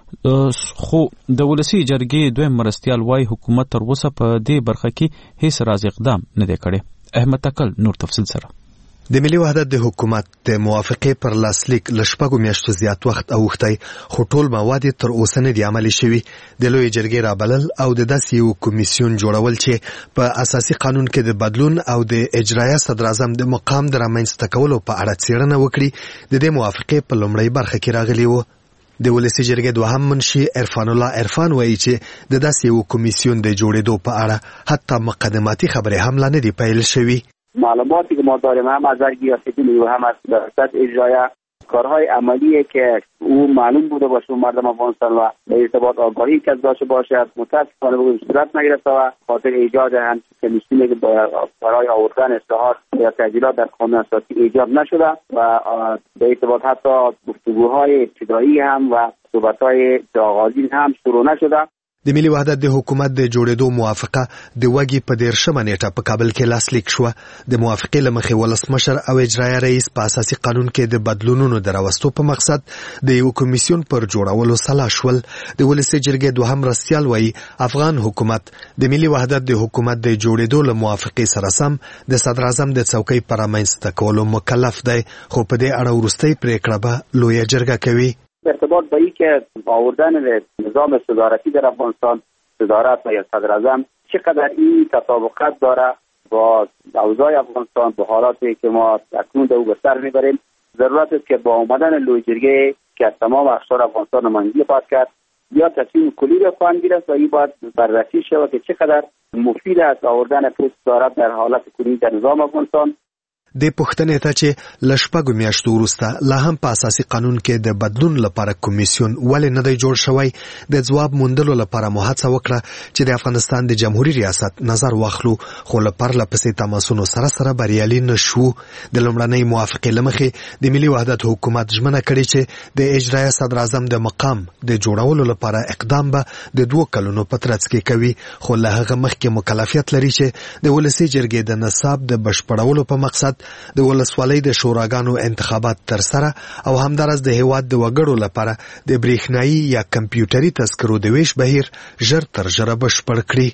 خو د ولسی جرګې دویم مرستیال وای حکومت تر اوسه په دې برخه کې هیڅ راز اقدام نه دی کړی. احمد تکل نور تفصیل سره. د ملي وحدت د حکومت د موافقې پر لاسلیک ل شپږو میاشتو زیات وخت اوښتی خو ټول مواد تر اوسه نه دي عملي شوي. د لوی جرګې رابلل او د داسې یو کمیسیون جوړول چې په اساسي قانون کې د بدلون او د اجرایه صدر اعظم د مقام د رامنځته کولو په اړه څېړنه وکړي د دې موافقې په لومړۍ برخه کې راغلي وو. د ولسی جرګې دوهم منشي عرفان الله عرفان وایي چې د داسې یو کمیسیون د جوړېدو په اړه حتی مقدماتي خبرې هم لا نه دي پیل شوي. معلوماتی که ما داریم هم از ریاستی و هم از ریاست اجرایه کارهای عملیه که او معلوم بوده باشه مردم افغانستان و به ارتباط آگاهی که داشته باشد متاسفانه به صورت نگرفته و خاطر ایجاد هم کمیسیونی که برای آوردن اصلاحات یا تعدیلات در قانون اساسی ایجاد نشده و به ارتباط حتی گفتگوهای ابتدایی هم و صحبت‌های آغازین هم شروع نشده. د ملي وحدت د حکومت د جوړېدو موافقه د وګي په دیرشمه نیټه په کابل کې لاسلیک شوه. د موافقې له مخې ولسمشر او اجرایه رئیس په اساسي قانون کې د بدلونونو د راوستو په مقصد د یو کمیسیون پر جوړولو سلا شول. د ولسی جرګې دوهم مرستیال وایي افغان حکومت د ملي وحدت د حکومت د جوړېدو له موافقې سره سم د صدر اعظم د څوکۍ پر رامنځته کولو مکلف دی خو په دې اړه وروستۍ پریکړه به لویه جرګه کوي. ارتباط با این که آوردن نظام صدارتی در افغانستان صدارت و یا صدر اعظم چقدر این تطابقت داره با اوضاع افغانستان با حالاتی که ما اکنون در او به سر میبریم ضرورت است که با آمدن لوی جرگه که از تمام اقشار افغانستان نمایندگی خواهد کرد یا تصمیم کلی را خواهند گرفت و این باید بررسی شود که چقدر مفید است آوردن پست صدارت در حالت کنونی در نظام افغانستان. د پښتنې ته چې ل شپږو میاشتو وروسته لا هم په اساسي قانون کې د بدلون لپاره کمیسیون ولې نه دی جوړ شوی د ځواب موندلو لپاره مو هڅه وکړه چې د افغانستان د جمهوریت ریاست نظر واخلو خو له پرله پسې تماسونو سره سره بریالي نشو. د لومړنۍ موافقې له مخې د ملي وحدت حکومت ژمنه کړې چې د اجرایه صدر اعظم د مقام د جوړولو لپاره اقدام به د دوه کلونو په ترڅ کې کوي خو له هغه مخکې مکلفیت لري چې د ولسی جرګې د نصاب د بشپړولو په مقصد د ولسوالۍ د شوراګانو انتخابات تر سره او همدارس د هیواد د وګړو لپاره د برېښنایي یا کمپیوټري تذکرو د ویش بهیر ژر تر ژره بشپړ کړي.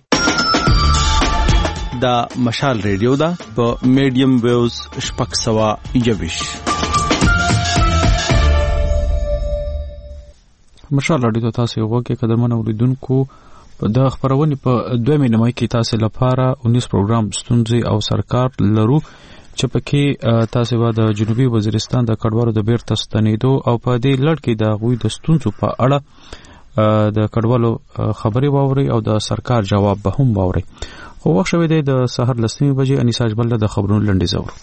دا مشال ریډیو ده په میډیم ویوز شپږ سوه یوویش. مشال ریډیو ته تاسو وګورئ قدرمن اوریدونکو. په د خبرونې په دویمه نیمه کې تاسو لپاره اونیس پروګرام ستونزې او سرکار لرو چې پکې تاسو به د جنوبي وزیرستان د کډوالو د بیرته ستنېدو او په دې لړ کې د هغوی د ستونزو په اړه د کډوالو خبري واوري او د سرکار جواب به هم واوري. خو وخت شوی دی د سحر لسنی بجې انیسا اجمل د خبرونو لنډیز اورو.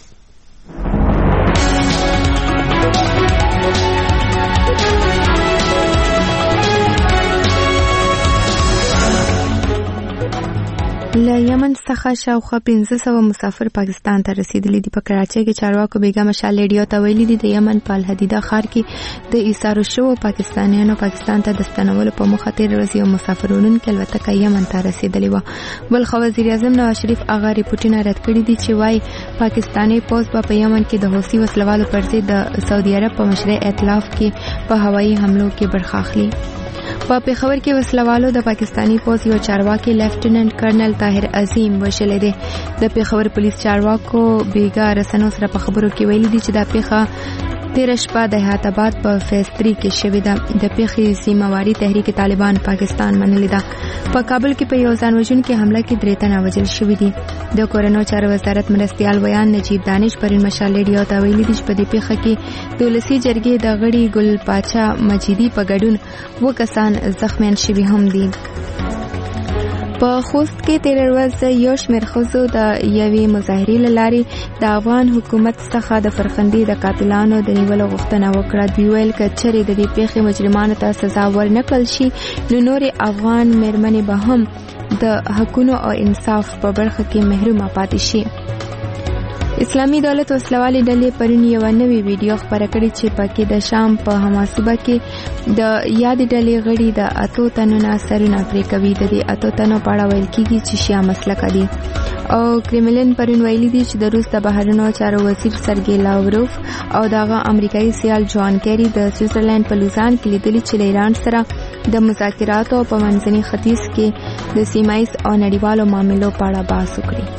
له یمن څخه شاوخوا پنځه سوه مسافر پاکستان ته رسیدلی دي. په کراچۍ کې چارواکو بیګا مشال ریډیو ته ویلي دي د یمن په الحدیده ښار کې د ایثارو شوو پاکستانیانو پاکستان ته د ستنولو په موخه تیر ورځ یو مسافر وړونکی الوتکه یمن ته رسیدلی وه. بلخ وزیر اعظم نواز شریف هغه ریپورټونه رد کړي دي چې وایي پاکستاني پوځ به په یمن کې د حوثي وسلوالو پر ضد د سعودي عرب په مشرۍ ائتلاف کې په هوایي حملو کې برخه اخلي. په پیښور کې وسلوالو د پاکستانی پوځ یو چارواکي لیفټیننټ کرنل طاهر عظیم وشلې دي. د پیښور پولیس چارواکو بیګا رسنو سره په خبرو کې ویلي دي چې دا پیښه تیر شپه د حیات آباد په فیز تری کې شوې ده. د پیښې سیمواري تحریک طالبان پاکستان منلې ده. په کابل کې په یو ځان وژونکي حمله کې درې تنه وژل شوي دي. د کورونو چارو وزارت مرستیال ویان نجیب دانش پرین مشال ریډیو ته ویلي دي چې په دې پیښه کې د ولسي جرګې د غړي ګل پاچا مجیدي په ګډون اووه کسان زخمیان شوي هم دي. په خوست کې تیر ورځ یو شمېر ښځو د یوې مظاهرې له لارې د افغان حکومت څخه د فرخندې د قاتلانو د نیولو غوښتنه وکړه. دوی ویل که چېرې د دې پیښې مجرمانو ته سزا ورنکړل شي نو نورې افغان مېرمنې به هم د حقونو او انصاف په برخه کې محرومه پاتې شي. اسلامي دولت وسلوالې ډلې پرون یو نوې ویډیو خپره کړې چې پکې د شام په حماسوبه کې د یادې ډلې غړي د اتو تنو نه سرونه پرې کوي. د دې اتو تنو په اړه ویل کېږي چې شیعه مسلکه دي. او کریملن پرون ویلي دي چې د روس د بهرنیو چارو وزیر سرګی لاوروف او دغه امریکایي سیال جان کیری د سویټزرلند په لوزان کې لیدلي چې له ایران سره د مذاکراتو په منځني ختیځ کې د سیمایي او نړیوالو معاملو په اړه بحث وکړي.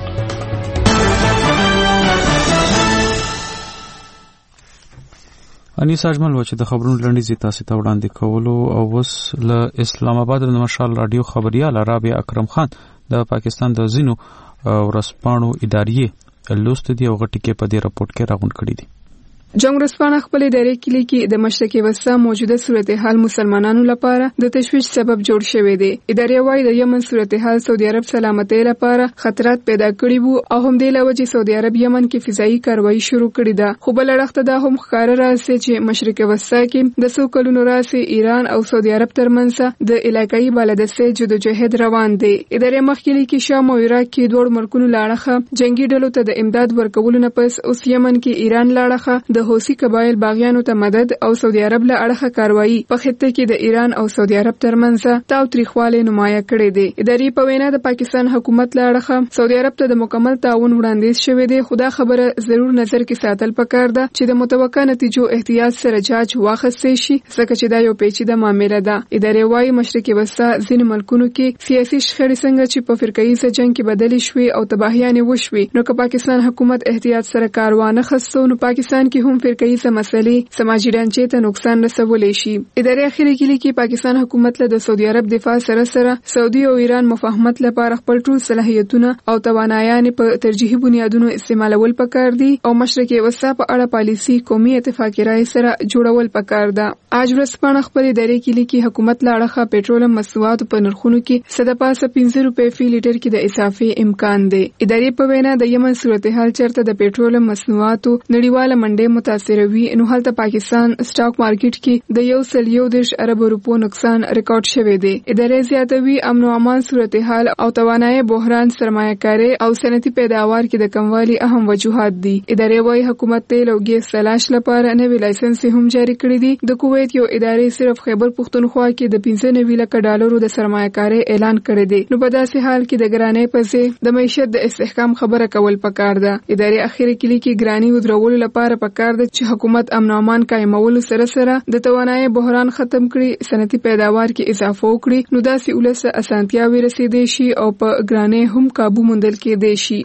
انیس اجمل و چې د خبرونو لنډیز تاسو ته وړاندې کولو. او اوس له اسلام آباد د مشال رادیو خبريال رابعه اکرم خان د پاکستان د زینو ورسپانو ادارې لوست دی او غټی کې په دې راپورټ کې راغونډ کړی دی. جنگ ورځپاڼه خپل ادارې کې لیکي د مشرق وسطا موجوده صورتحال مسلمانانو لپاره د تشویش سبب جوړ شوی دی. ادارې وايي د یمن صورتحال سعودي عرب سلامتۍ لپاره خطرات پیدا کړي وو او هم د لوجې سعودي عرب یمن کې فضایي کاروایی شروع کړې ده. خو بل اړخته دا هم ښکاره راځي چې مشرق وسطا کې د څو کلونو راځي ایران او سعودي عرب ترمنځ د علاقايي بالادستۍ جدوجہد روان دی. ادارې مخکې لیکي شام او عراق کې دوه ملکونو لاړه جنگي ډلو ته د امداد ورکولو نه پس اوس یمن کې ایران لاړه د حوثي قبایل باغیانو ته مدد او سعودي عرب له اړخه کاروایی په خطه کې د ایران او سعودي عرب ترمنځ تاوتریخوالی نمایه کړی دی. ادارې په وینا د پاکستان حکومت له اړخه سعودي عرب ته د مکمل تعاون وړاندیز شوی دی. خو دا خبره ضرور نظر کې ساتل پکار ده چې د متوقع نتیجو احتیاط سره جاج واخیستل شي ځکه چې دا یو پیچیده معامله ده. ادارې وايي مشرق وسطا ځینې ملکونو کې سیاسي شخړې څنګه چې په فرقایي جنگ کې بدلې شوې او تباهیانې وشوې نو که پاکستان حکومت احتیاط سره کار وانه خستو نو پاکستان کې هم فرقایي مسلې سماجی ډانچې ته نقصان رسولی شي. ادارې اخیری کې لیکي پاکستان حکومت له د سعودي عرب دفاع سره سره سعودي او ایران مفاهمت لپاره خپل ټول صلاحیتونه او توانایان په ترجیحي بنیادونو استعمالول پکار دي او مشرق وسطا په اړه پالیسی قومي اتفاقی رائے سره جوړول پکار ده. اج ورځپاڼه خپل ادارې کې لیکي حکومت له اړخه پېټرولیم مصنوعاتو په نرخونو کې صد پاسه پنځه روپۍ فی لیټر کې د اضافي امکان دی. ادارې په وینا د یمن صورتحال چرته د پېټرولیم مصنوعاتو نړیواله منډې متاثر وي نو هلته پاکستان سټاک مارکیټ کې د یو سل یو دېرش ارب روپو نقصان ریکارډ شوی دی. ادارې زیاتوي امن او امان صورتحال او توانایي بحران سرمایه‌کاري او صنعتي پیداوار کې د کموالي اهم وجوهات دي. ادارې وايي حکومت تیل او ګیس تلاش لپاره نوې لایسنس هم جاری کړی دي. د کویت یو ادارې صرف خیبر پختونخوا کې د پنځه نوي لک ډالرو د سرمایه‌کاري اعلان کړی دی. نو په داسې حال کې د ګرانۍ په ځای د معیشت د استحکام خبره کول پکار ده. ادارې اخیری کې لیکي ګرانی ودرولو لپاره پکار ده چې حکومت امن او امان قائمولو سره سره د توانایي بحران ختم کړي صنعتي پیداوار کې اضافه وکړي نو داسې ولس اسانتیاوي رسیدي شي او په ګرانۍ هم قابو موندل کېدای شي.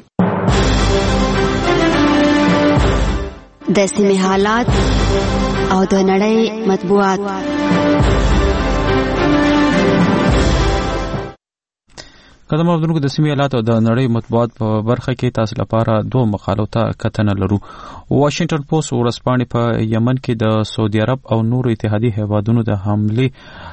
د سیمې حالات او د نړۍ مطبوعات. قدم اردوونکو د سیمې حالات او د نړۍ مطبوعات په برخه کې تاسو لپاره دوه مقالو ته کتنه لرو. واشنگټن پوسټ ورځپاڼې په یمن کې د سعودي عرب او نورو اتحادي هیوادونو د حمله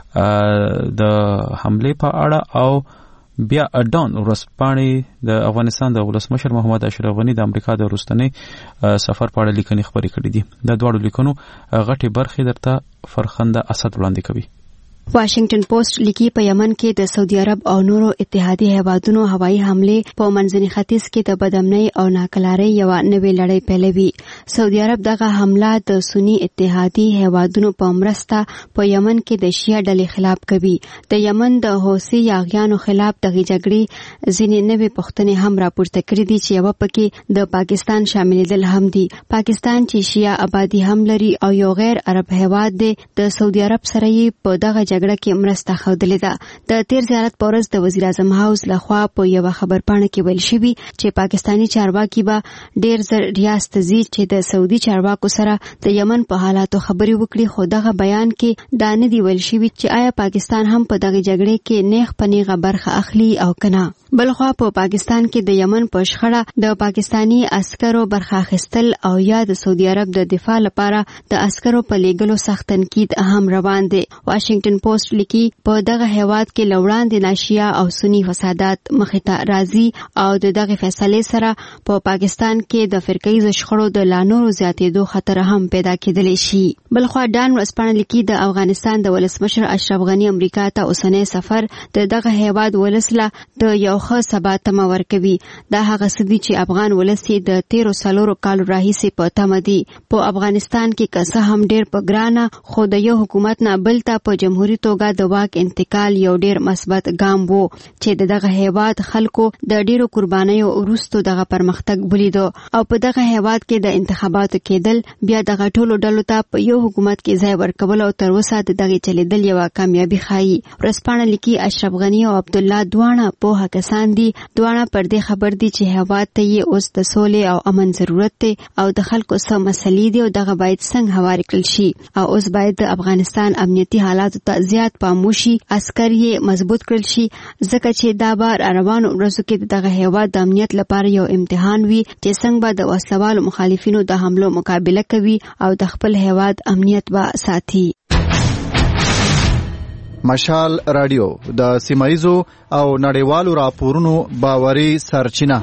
د حمله په اړه او بیا اډان ورځپاڼې د افغانستان د ولسمشر محمد اشرف غنی د امریکا د وروستنۍ سفر په اړه لیکنې خبرې کړې دي. د دواړو لیکنو غټي برخې درته فرخنده اسد وړاندې کوي. واشنگټن پوسټ لیکي په یمن کې د سعودي عرب او نورو اتحادي هیوادونو هوایي حمله په منځني ختیځ کې د بدامنۍ او ناکلارۍ یو نوې لړۍ پیلوي. سعودي عرب دغه حمله د سنی اتحادي هیوادونو په مرسته په یمن کې د شیعه ډلې خلاف کوي. د یمن د حوثي یاغیانو خلاف دغه جګړې ځینې نوې پوښتنې هم راپورته کړې دي چې یو پکې د پاکستان شاملېدل هم دي. پاکستان چې شیعه آبادی هم لري او یو غیر عرب هیواد دی، د سعودي عرب سره یې په دغه جګړه کې مرسته خوندلې ده. د تیر زیارت په ورځ د وزیر اعظم هاوس لخوا په یو خبرپاڼه کې ویل شوی چې پاکستانی چارواکي به ډیر زر ریاست ته ځي چې د سعودي چارواکو سره د یمن په حالاتو خبرې وکړي، خو دغه بیان کې دا نه دی ویل شوی چې آیا پاکستان هم په دغه جګړې کې نیغ په نیغه برخه اخلي او کنه. بلخوا په پاکستان کې د یمن په شخړه د پاکستانی عسکرو برخه اخیستل او یا د سعودي عرب د دفاع لپاره د عسکرو په لیږلو سخت تنقید هم روان دی. واشنگټن پوسټ لیکي په دغه هیواد کې لوړاندې ناشیا او سنی فسادات مخې ته راځي او د دغه فیصلې سره په پاکستان کې د فرقیز شخړو د لانورو زیاتېدو خطر هم پیدا کېدلی شي. بلخوا ډان ورځپاڼه لیکي د افغانستان د ولسمشر اشرف غنی امریکا ته اوسنی سفر د دغه هیواد ولسله د یو ښه سبا تمه ورکوي. دا هغه څه دي چې افغان ولس یې د تیرو څلورو کالو راهیسې په تمه دي. په افغانستان کې که څه هم ډېر په ګرانه خو د یو حکومت نه بل ته په جمهوري توګه د واک انتقال یو ډېر مثبت ګام وو چې دغه هیواد خلکو د ډېرو قربانیو وروسته دغه پرمختګ ولیدو او په دغه هیواد کې د انتخاباتو کېدل بیا دغه ټولو ډلو ته په یو حکومت کې ځای ورکول او تر اوسه د دغه چلیدل یو کامیابي ښایي. ورځپاڼه لیکي اشرف غنی او عبدالله دواړه پوهه کسان دي، دواړه پر دې خبر دي چې هیواد ته یې اوس د سولې او امن ضرورت دی او د خلکو څه مسلې دي او دغه باید څنګه هوارې کړل شي او اوس باید د افغانستان امنیتي حالاتو ته زیات پام وشي، عسکر یې مضبوط کړل شي، ځکه چې دا به روانو ورځو کې دغه هیواد د امنیت لپاره یو امتحان وي چې څنګه به د وسلوالو مخالفینو د حملو مقابله کوي او د خپل هیواد امنیت به ساتي. مشال رادیو د سیمایزو او نړیوالو راپورونو باوري سرچینه.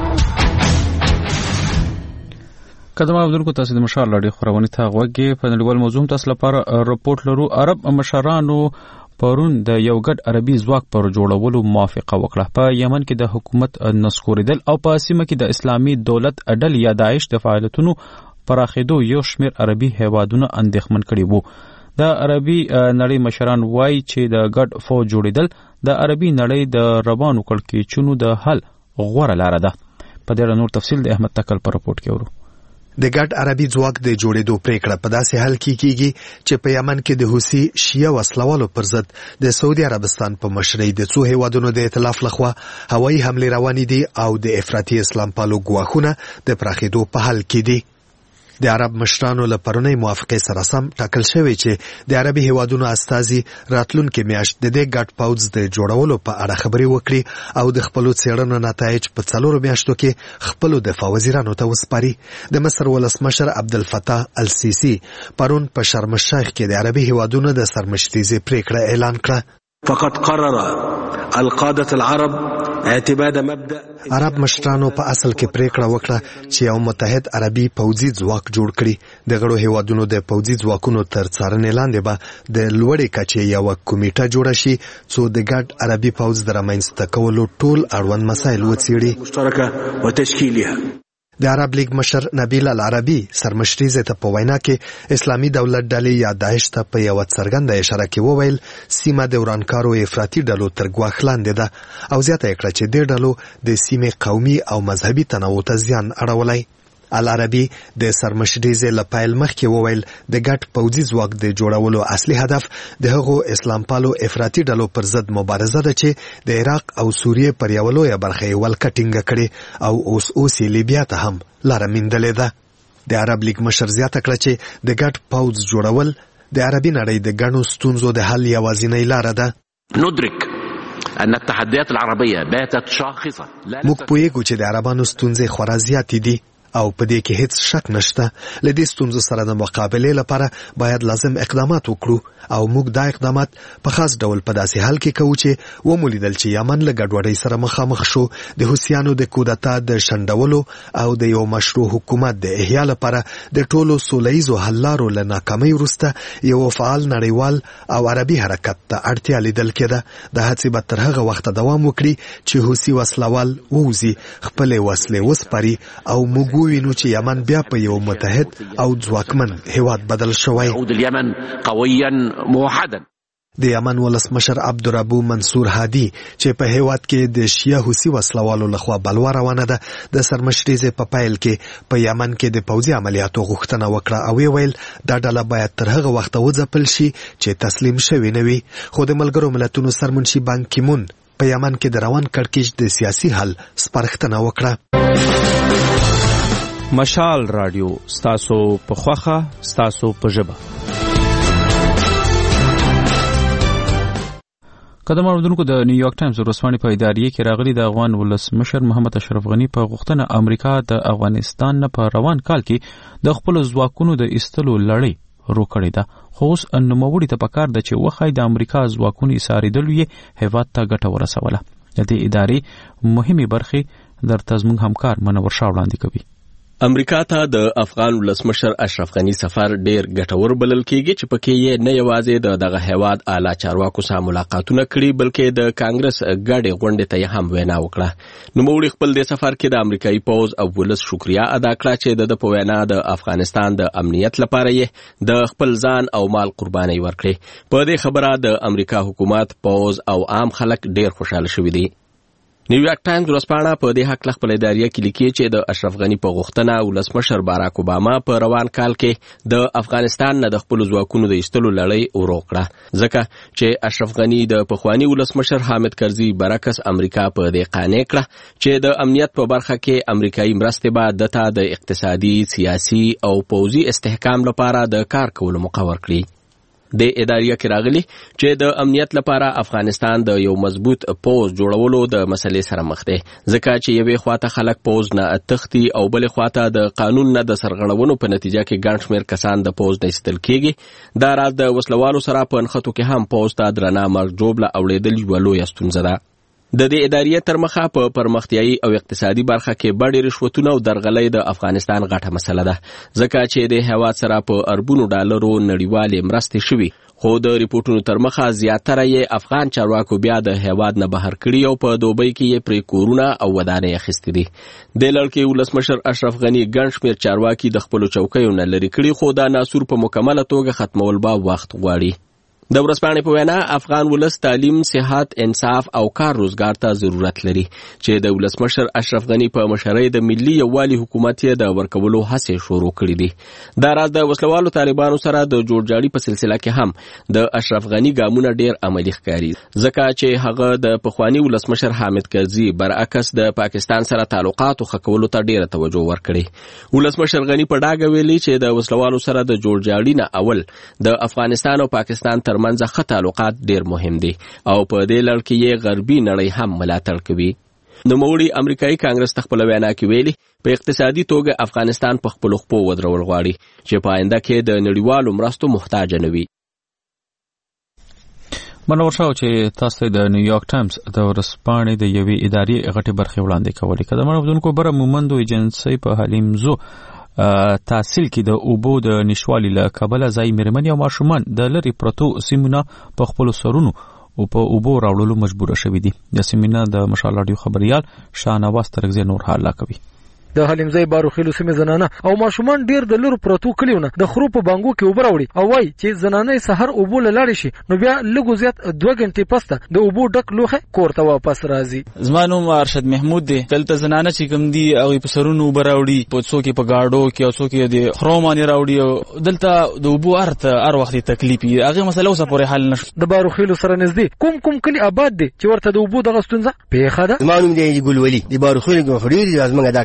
قدم اردوونکو تاسو د مشال رادیو خبرونه ته غوږی په نړیوال موضوع تاسو لپاره رپورت لرو. عرب مشرانو پرون د یو ګډ عربي ځواک پر جوړولو موافقه وکړه. په یمن کې د حکومت نسکوریدل او په سیمه کې د اسلامي دولت اډل یا داعش د فعالیتونو پراخېدو یو شمېر عربي هیوادونه اندېښمن کړي وو. د عربي نړۍ مشران وایي چې د ګډ فوج جوړیدل د عربي نړۍ د روانو کړکېچونو د حل غوره لاره ده. په دې اړه نور تفصیل د احمد تکل په رپورت کې ورو. د ګډ عربي ځواک د جوړېدو پریکړه په داسې حال کې کیږي چې په یمن کې د حوثي شیعه وسلوالو پر ضد د سعودي عربستان په مشرۍ د څو هیوادونو د ائتلاف لخوا هوایي حملې روانې دي او د افراطي اسلام پالو ګواښونه د پراخېدو په حال کې دي. د عرب مشرانو له پرونی موافقې سره سم ټاکل شوی چې د عربي هیوادونو استازي راتلونکي میاشت د دې ګډ پوځ د جوړولو په اړه خبرې وکړي او د خپلو څېړنو نتایج په څلورو میاشتو کې خپلو دفاع وزیرانو ته وسپاري. د مصر ولسمشر عبدالفتاح السیسی پرون په شرم الشیخ کې د عربي هیوادونو د سرمشریزې پریکړه اعلان کړه. فقد قرر القادة العرب اعتماد مبدأ عرب مشرانو په اصل کې پریکړه وکړه چې یو متحد عربي پوځي ځواک جوړ کړي. د غړو هیوادونو د پوځي ځواکونو تر څارنې لاندې به د لوړې کچې یو کمیټه جوړه شي څو د ګډ عربي پوځ د رامنځته کولو ټول اړوند مسایل وڅېړي. مشترکه وتشکیلها د عرب لیگ مشر نبیل العربي سرمشریزه ته په وینا کې اسلامي دولت ډلې یا داعش ته په یو څرګنده اشاره کې وویل سیمه د ورانکارو افراطي ډلو تر ګواښ لاندې ده او زیاته یې کړه چې دې ډلو د سیمې قومي او مذهبي تنوع ته زیان اړولی. العربي د سرمشریزې له پیل مخکې وویل د ګډ پوځي ځواک د جوړولو اصلي هدف د هغو اسلام پالو افراطي ډلو پر ضد مبارزه ده چې د عراق او سوریې پر یوه لویه برخه یې ولکه ټینګه کړې او اوس اوس یې لیبیا ته هم لاره میندلې ده. د عرب لیگ مشر زیاته کړه چې د ګډ پوځ جوړول د عربي نړۍ د ګڼو ستونزو د حل یوازینۍ لاره ده. ندرک ان التحديات العربيه باتت شاخصه. موږ پوهیږو چې د عربانو ستونزې خورا زیاتې دي او په دې کې هیڅ شک نشته. له دې ستونزو سره د مقابلې لپاره باید لازم اقدامات وکړو او موږ دا اقدامات په خاص ډول په داسې حال کې کوو چې ومولیدل چې یمن له ګډوډۍ سره مخامخ شو. د حوثیانو د کودتا د شنډولو او د یو مشروع حکومت د احیا لپاره د ټولو سولهییزو حل لارو له ناکامۍ وروسته یو فعال نړیوال او عربي حرکت ته اړتیا لیدل کېده. د هڅې به تر هغه وخته دوام وکړي چې حوثي وسلوال ووځي، خپلې وسلې وسپاري او موږ وینو چې یمن بیا په یو متحد او ځواکمن هیواد بدل شوی. د یمن ولسمشر عبدالربو منصور هادي چې په هیواد کې د شیعه حوثي وسلوالو لخوا بلوا روانه ده، د سرمشریزې په پیل کې په یمن کې د پوځي عملیاتو غوښتنه وکړه او ویل دا ډله باید تر هغه وخته وځپل شي چې تسلیم شوی نه وي. خو د ملګرو ملتونو سرمنشي بان کی مون په یمن کې د روان کړکېچ د سیاسي حل سپارښتنه وکړه. مشال رادیو ستاسو په خوخه ستاسو په ژبه. قدم اوردونکو د نیویارک ټایمز ورځپاڼې په ادارې کې راغلي د افغان ولسمشر محمد اشرف غنی په غوښتنه امریکا د افغانستان نه په روان کال کې د خپل ځواکونو د ایستلو لړۍ رو کړې ده، خو اوس نوموړي ته پکار ده چې وخی د امریکا ځواکونو ایسارېدلو یې هیواد ته ګټه ورسوله. د دې ادارې مهمې برخې درته زموږ همکار منور شاه وړاندې کوي. امریکا ته د افغان ولسمشر اشرف غنی سفر ډیر ګټور بلل کیږي چې پکې یې نه یوازې د دغه هیواد اعلی چارواکو سره ملاقاتونه کړي بلکې د کانګرس ګډې غونډې ته هم وینا وکړه. نوموړي خپل د سفر کې د امریکایي پوز او ولس شکریا ادا کړه چې د په وینا د افغانستان د امنیت لپاره یې د خپل ځان او مال قرباني ورکړي. په دې خبره د امریکا حکومت، پوز او عام خلک ډیر خوشاله شوي دي. نیویارک ټایمز ورځپاڼه په دې حق خپل ادارې کې لیکي چې د اشرف غنی په غوښتنه ولسمشر باراک اوباما په روان کال کې د افغانستان نه د خپل ځواکونو د ایستلو لړۍ ورو کړه، ځکه چې اشرف غنی د پخوانی ولسمشر حامد کرزي برعکس امریکا په دې قانع کړه چې د امنیت په برخه کې امریکایي مرستې به دته د اقتصادي، سیاسي او پوځي استحکام لپاره د کار کولو مقرر کړي. د ادارې کې راغلي چې د امنیت لپاره افغانستان د یو مضبوط پوز جوړولو د مسلې سره مخ دی، ځکه چې یوې خواته خلک پوز نه تختی او بلې خواته د قانون نه د سرغړونو په نتیجه کې ګڼ شمېر کسان د پوز نه ایستل کېږي. دا راز د وسلوالو سره په نښتو کې هم پوز ته درنه مرګ ژوبله اوړېدل یوه لویه ستونزه ده. د دې ادارې تر مخه په پرمختیایي او اقتصادي برخه کې بډې رشوتونه او درغلۍ د افغانستان غټه مسله ده، ځکه چې د هیواد سره په اربونو ډالرو نړیوالې مرستې شوي، خو د ریپورتونو تر مخه زیاتره یې افغان چارواکو بیا د هیواد نه بهر کړي او په دوبۍ کې یې پرې کورونه او ودانۍ اخیستې دي. د لړ کې ولسمشر اشرف غنی ګڼ شمېر چارواکي د خپلو چوکیو نه لرې کړي، خو دا ناسور په مکمله توګه ختمول به وخت غواړي. د ورځپاڼې په وینا افغان ولس تعلیم، صحت، انصاف او کار روزګار ته ضرورت لري چې د ولسمشر اشرف غنی په مشرۍ د ملي یووالي حکومت یې د ورکولو هڅې شروع کړي دي. دا راز د وسلوالو طالبانو سره د جوړجاړي په سلسله کې هم د اشرف غنی ګامونه ډیر عملي ښکاري، ځکه چې هغه د پخوانی ولسمشر حامد کرزي برعکس د پاکستان سره تعلقاتو ښه کولو ته ډیره توجه ورکړي. ولسمشر غنی په ډاګه ویلي چې د وسلوالو سره د جوړجاړي نه اول د افغانستان او پاکستان تر منځ ښه تعلقات ډیر مهم دي او په دې لړ کې یې غربي نړۍ هم ملاتړ کوي. نوموړي امریکایي کانګرس ته خپل وینا کې ویلي په اقتصادي توګه افغانستان په خپلو خپو ودرول غواړي چې په آینده کې د نړیوالو مرستو محتاج نه وي. منور شاه چې تاسو د نیویارک ټایمز د ورځپاڼې د یوې ادارې غټې برخې وړاندې کولې. که د مړوندونکو بره مومندو ایجنسۍ په حلیمزو تحصیل کې د اوبو د نشوالي له کبله ځای مېرمنې او ماشومان د لرې پرتو سیمونه په خپلو سرونو او په اوبو راوړلو مجبوره شوي دي. د سیمینه د مشال راډیو خبریال شاهنواز ترکزی نور حال کوي. د حلیمزی باروخیلو سیمې زنانه او ماشومان ډیر د لرو پرتو کلیونه د خرو په بانګو کې اوبه راوړي او وایي چې زنانه سحر اوبو له لاړې شي نو بیا لږو زیات دوه غنټې پسته د اوبو ډک لوښی کور ته واپس راځي. زما نوم ارشد محمود دی. دلته زنانه چې کوم دي هغوی په سرونو اوبه راوړي، په څوک یې په ګاډو کې او څوک یې د خرو باندې راوړي او دلته د اوبو هر هر وخت تکلیف وي. هغې مسله اوسه پورې حل نه شو. د باروخیلو سره نږدې کوم کوم کلي آباد دی چې ورته د اوبو دغه ستونزه پېښه ده؟ زما نوم دی ګل ولي. د باروخیلو ګوخري دی زمونږ دا کې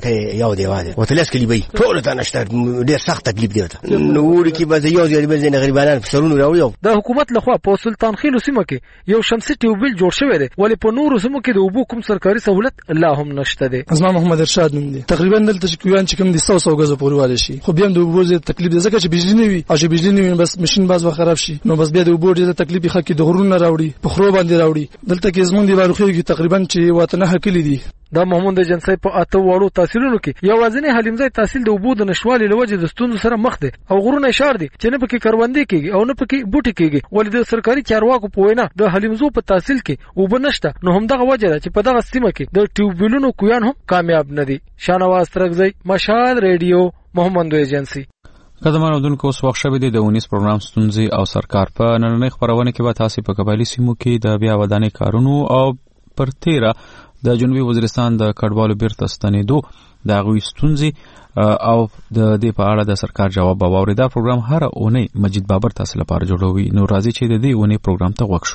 یو دیواله وتلس کلی بي ټول ته نشته ډیر سخت تکلیف دی نو ورکی به یو دی بل نه غریبانان سرونو راوړو د حکومت لخوا په سلطان خیلو سیمه کې یو شمسي ټیوبل جوړ شوی دی ولې په نورو سیمو کې د اوبو کوم سرکاري سہولت لا هم نشته دی. ازما محمد ارشاد نوم دی. تقریبا دلته چې کویان چې کوم دي ستاسو سو غزو پورواله شي خو بیا د اوبو زه تکلیف ځکه چې بجلی نه وي او چې بجلی نه وي بس ماشين باز خراب شي نو بس بیا د اوبو ډیره تکلیف خه کې د غرونه راوړي په خرو باندې راوړي دلته کې زمونږ دی باروخي کې تقریبا چې وطن حکلی دي. دا محمود جنسي په اته وړو تحصیلونو کې یو ځنې حلیمزای تحصیل د اوبو د نشوالي لوجه د ستونزو سره مخ دي او غرونه اشار دي چې نه پکې کروندې کېږي او نه پکې بوټي کېږي ولې د سرکاري چارواکو په وینا د حلیمزو په تحصیل کې اوبه نشته نو هم دغه وجه ده چې په دغه سیمه کې د ټیوبویلونو کویان هم کامیاب نه دي. شانواز ترغزی مشال ریډیو محمد ایجنسی. قدمانو دونکو اوس وخت شوی دی د اونیس پروګرام ستونزې او سرکار په نننۍ خبرونه کې به تاسو په قبایلی سیمو کې د بیا ودانۍ کارونو او پر تیرا د جنوبي وزیرستان د کډوالو بیرته ستنېدو د هغوی ستونزې او د دې په اړه د سرکار جواب به واورئ. دا پروګرام هره اونۍ مجید بابر تاسو لپاره جوړوي. نو راځي چې د دې اونۍ پروګرام ته غوږ شو.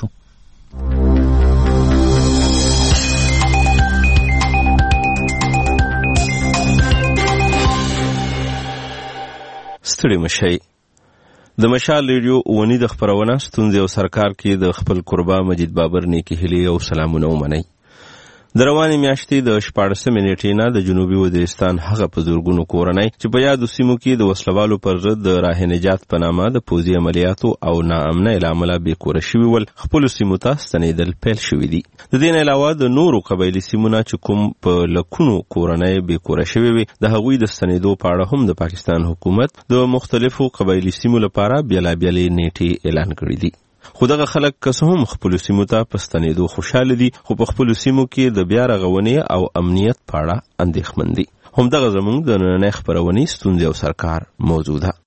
ستړي مشئ. د مشال ریډیو اونۍ د خبرونه ستونزې او سرکار کې د خپل قربا مجید بابر نیکی هیلې او سلامونه ومنئ. د روانې میاشتې د شپاړسمې نیټې نه د جنوبي وزیرستان هغه په زورګونو کورنۍ چې په یادو سیمو کې د وسلوالو پر ضد د راه نجات په نامه د پوځي عملیاتو او ناامنۍ له امله بېکوره شوي ول خپلو سیمو ته ستنېدل پیل شوي دي. د دې نه علاوه د نورو قبایلي سیمونه چې کوم په لکونو کورنۍ بېکوره شوي وي د هغوی د ستنېدو په اړه هم د پاکستان حکومت د مختلفو قبایلي سیمو لپاره بېلابېلې نیټې اعلان کړي دي. خو دغه خلک که څه هم خپلو سیمو ته په ستنېدو خوشحاله دي خو په خپلو سیمو کې د بیا رغونې او امنیت په اړه اندېښمن دي. همدغه زموږ د نننۍ خپرونې ستونزې او سرکار موضوع ده.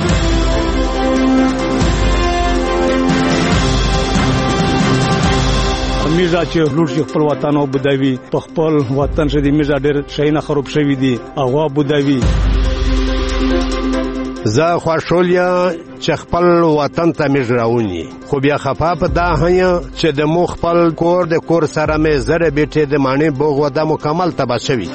میزا چې لوټ شي خپل وطن او بوداوي په خپل وطن شې د میزا ډېر شیونه خراب شوي دي هغه بوداوي. زه خوشحاله چې خپل وطن ته مې ژړاوني خو بیا خفا په دا هیا چې د مو خپل کور د کور سره مې زره بیټې د ماڼۍ بوغ وده مکمل تباه شوي.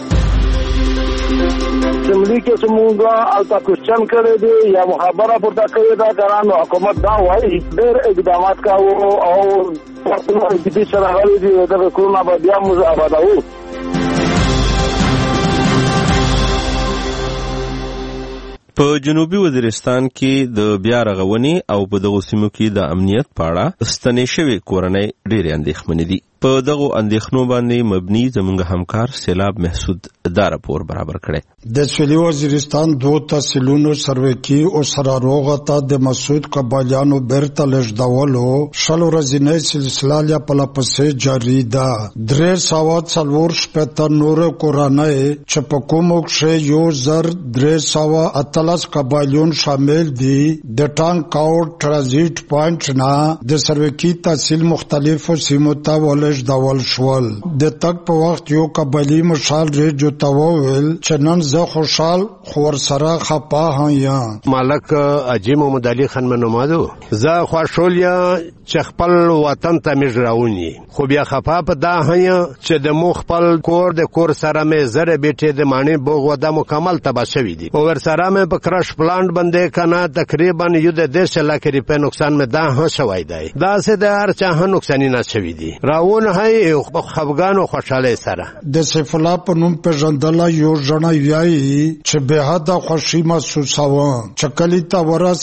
اسمبلی کې څنګه التا کوشن کړی دی یا خبره پورته کړې ده ګرانو حکومت دا وایي ډېر اقدامات کاوه او په دې سره غلي دي د کورونا په بیا موږ آبادو. په جنوبي وزیرستان کې د بیا رغونې او په دغو سیمو کې د امنیت په اړه ستنې شوې کورنۍ ډېرې اندېښمنې دي. په دغو اندېښنو باندې مبني زموږ همکار سیلاب محسود دا راپور برابر کړی. د سویلي وزیرستان دو تحصیلونو سروکي او سراروغه ته د مسعود قبالیانو بیرته لېږدولو شل ورځنۍ سلسله لا پلپسې جاري ده. درې سوه څلور شپېته نورې کورنۍ چې په کومو کښې یو زر درې سوه اتلس قبایلیون شامل دي د ټانک آوټ ټرانزیټ پوینټ نه د سروکي تحصیل مختلفو سیمو ته ولېږدول شول. د تګ په وخت یو قبایلي مشال ریډیو ته وویل چې نن زه خوشحال خو ورسره خپه هم یم. مالک اجي محمد علي خان مې نومادو. زه خوشحاله چې خپل وطن ته مې ژړاوني خو بیا خپه په دا هیا چې د مو خپل کور د کور سره مې زره بیټې د ماڼۍ بوغ وده مکمل تباه شوي دي او ورسره مې په کرش پلانټ باندې کنه تقریبا یو د دېرش لکه روپۍ نقصان مې دا هم شوی دی. داسې د هر چا هم نقصاني نه شوي دي. راونه هی خفګان او خوشحالۍ سره د سیف الله په نوم پېژندله یو ژڼی وایي چې بېحده خوښي محسوسوم چې کلي ته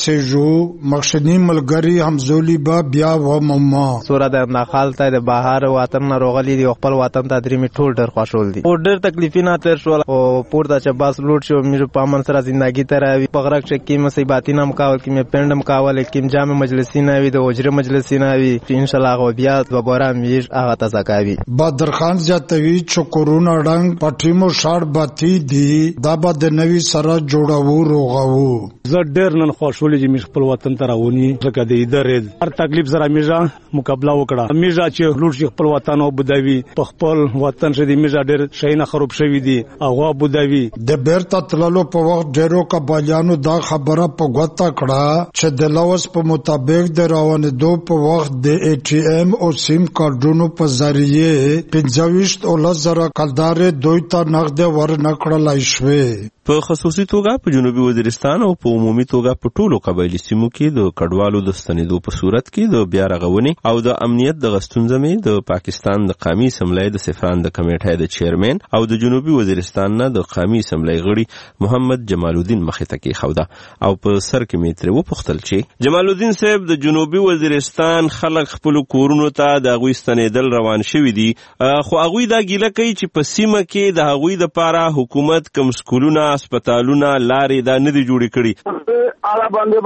ورسېږو مخشني ملګري همزولي به بیا ومومه. سوره د ناخال ته د بهر وطن نه راغلي دي او خپل وطن ته درې مې ټول ډېر خوشحال دي او ډېر تکلیفونه تېر شول او پورته چې بس لوټ شو مې په امن سره زندګي ته راوي په غرق چې کې مصیباتي نام کاول کې مې پندم کاول کې جامع مجلسي نه وي د اوجره مجلسي نه وي ان شاء الله بیا دوباره مې هغه ته زکاوي. بدر خان زیاتوي چې کورونا ډنګ پټیمو شاړ باتی دي دا به د نوي سره جوړاو روغاو. زه ډېر نن خوشحاله چې مې خپل وطن ته راونی ځکه د ادارې هر تکلیف سره مې مقابله وکړه. مې چې لوټ شي خپل وطن او بوداوي په خپل وطن شې د مې ډېر شیونه خراب شوي دي هغه بوداوي. د بیرته تللو په وخت ډېرو قبایلیانو دا خبره په ګوته کړه چې د لوس په مطابق د روانېدو په وخت د ای ټي ایم او سیم کارډونو په ذریعه پنځه او لس زره کلدار دوی ته نقد ورنکړلای شوې. په خصوصي توګه په جنوبي وزیرستان او په عمومي توګه په ټولو قبایلی سیمو کې د کډوالو د ستنېدو په صورت کې د بیا رغونې او د امنیت د غستونځمې د پاکستان د قومي اسمبلی د سفران د کمیټې د چیرمن او د جنوبي وزیرستان نه د قومي اسمبلی غړي محمد جمال الدین مخې ته کېښوده او په سر کې مې ترې وپوښتل چې جمال الدین صاحب د جنوبي وزیرستان خلک خپلو کورونو ته د هغوی ستنېدل روان شوي دي، خو هغوی دا ګیله کوي چې په سیمه کې د هغوی دپاره حکومت کوم سکولونه اسپتالونه لارې دا نه دي جوړې کړي. اړه باندې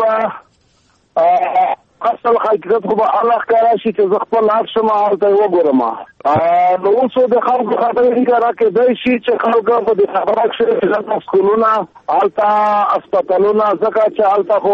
به اصل حقیقت خو به الله ښکاره شي چې زه خپل حق شم هلته یې وګورم. نو اوس د خلکو خبرې دې راکېدی شي چې خلکو په دې خبره کښې چې سکولونه هلته اسپتالونه ځکه چې هلته خو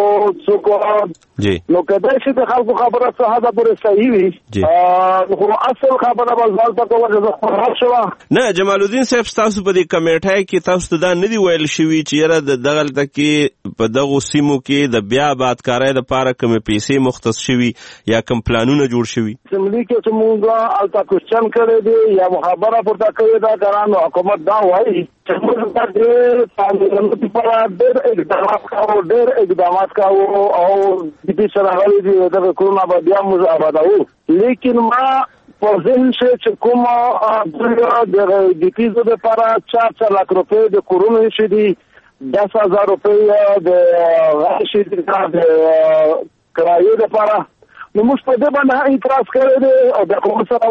څوک نو کېدی شي د خلکو خبره څه حده پورې صحیح وي، خو اصل خبره به زه هلته کومه چې زه خپل حق شم. نه جمال الدین صاحب ستاسو په دې کمیټه کې تاسو ته دا نه دي ویل شوي چې یاره د دغلته کې په دغو سیمو کې د بیا آبادکارۍ دپاره کومې پیسې مختص شوي یا کوم پلانونه جوړ شوي؟ اسمبلي کې چې مونږ هلته کوشچن کړی دی یا خبره پورته کړې ده که نو حکومت دا وایي چې موږ ته ډېر تعلیماتو لپاره ډېر اقدامات کوو ډېر اقدامات کوو او د دې سره راغلي دي دغه کورونه به بیا موږ آبادوو، لیکن ما په ذهن کې چې کومه د ډیپیزو دپاره چار چار لاک روپۍ د کورونو ایښي دي، دس هزار روپۍ د هغه ایښي دي د کرایې دپاره. نو موږ په دې باندې اعتراض کړی دی او د حکومت سره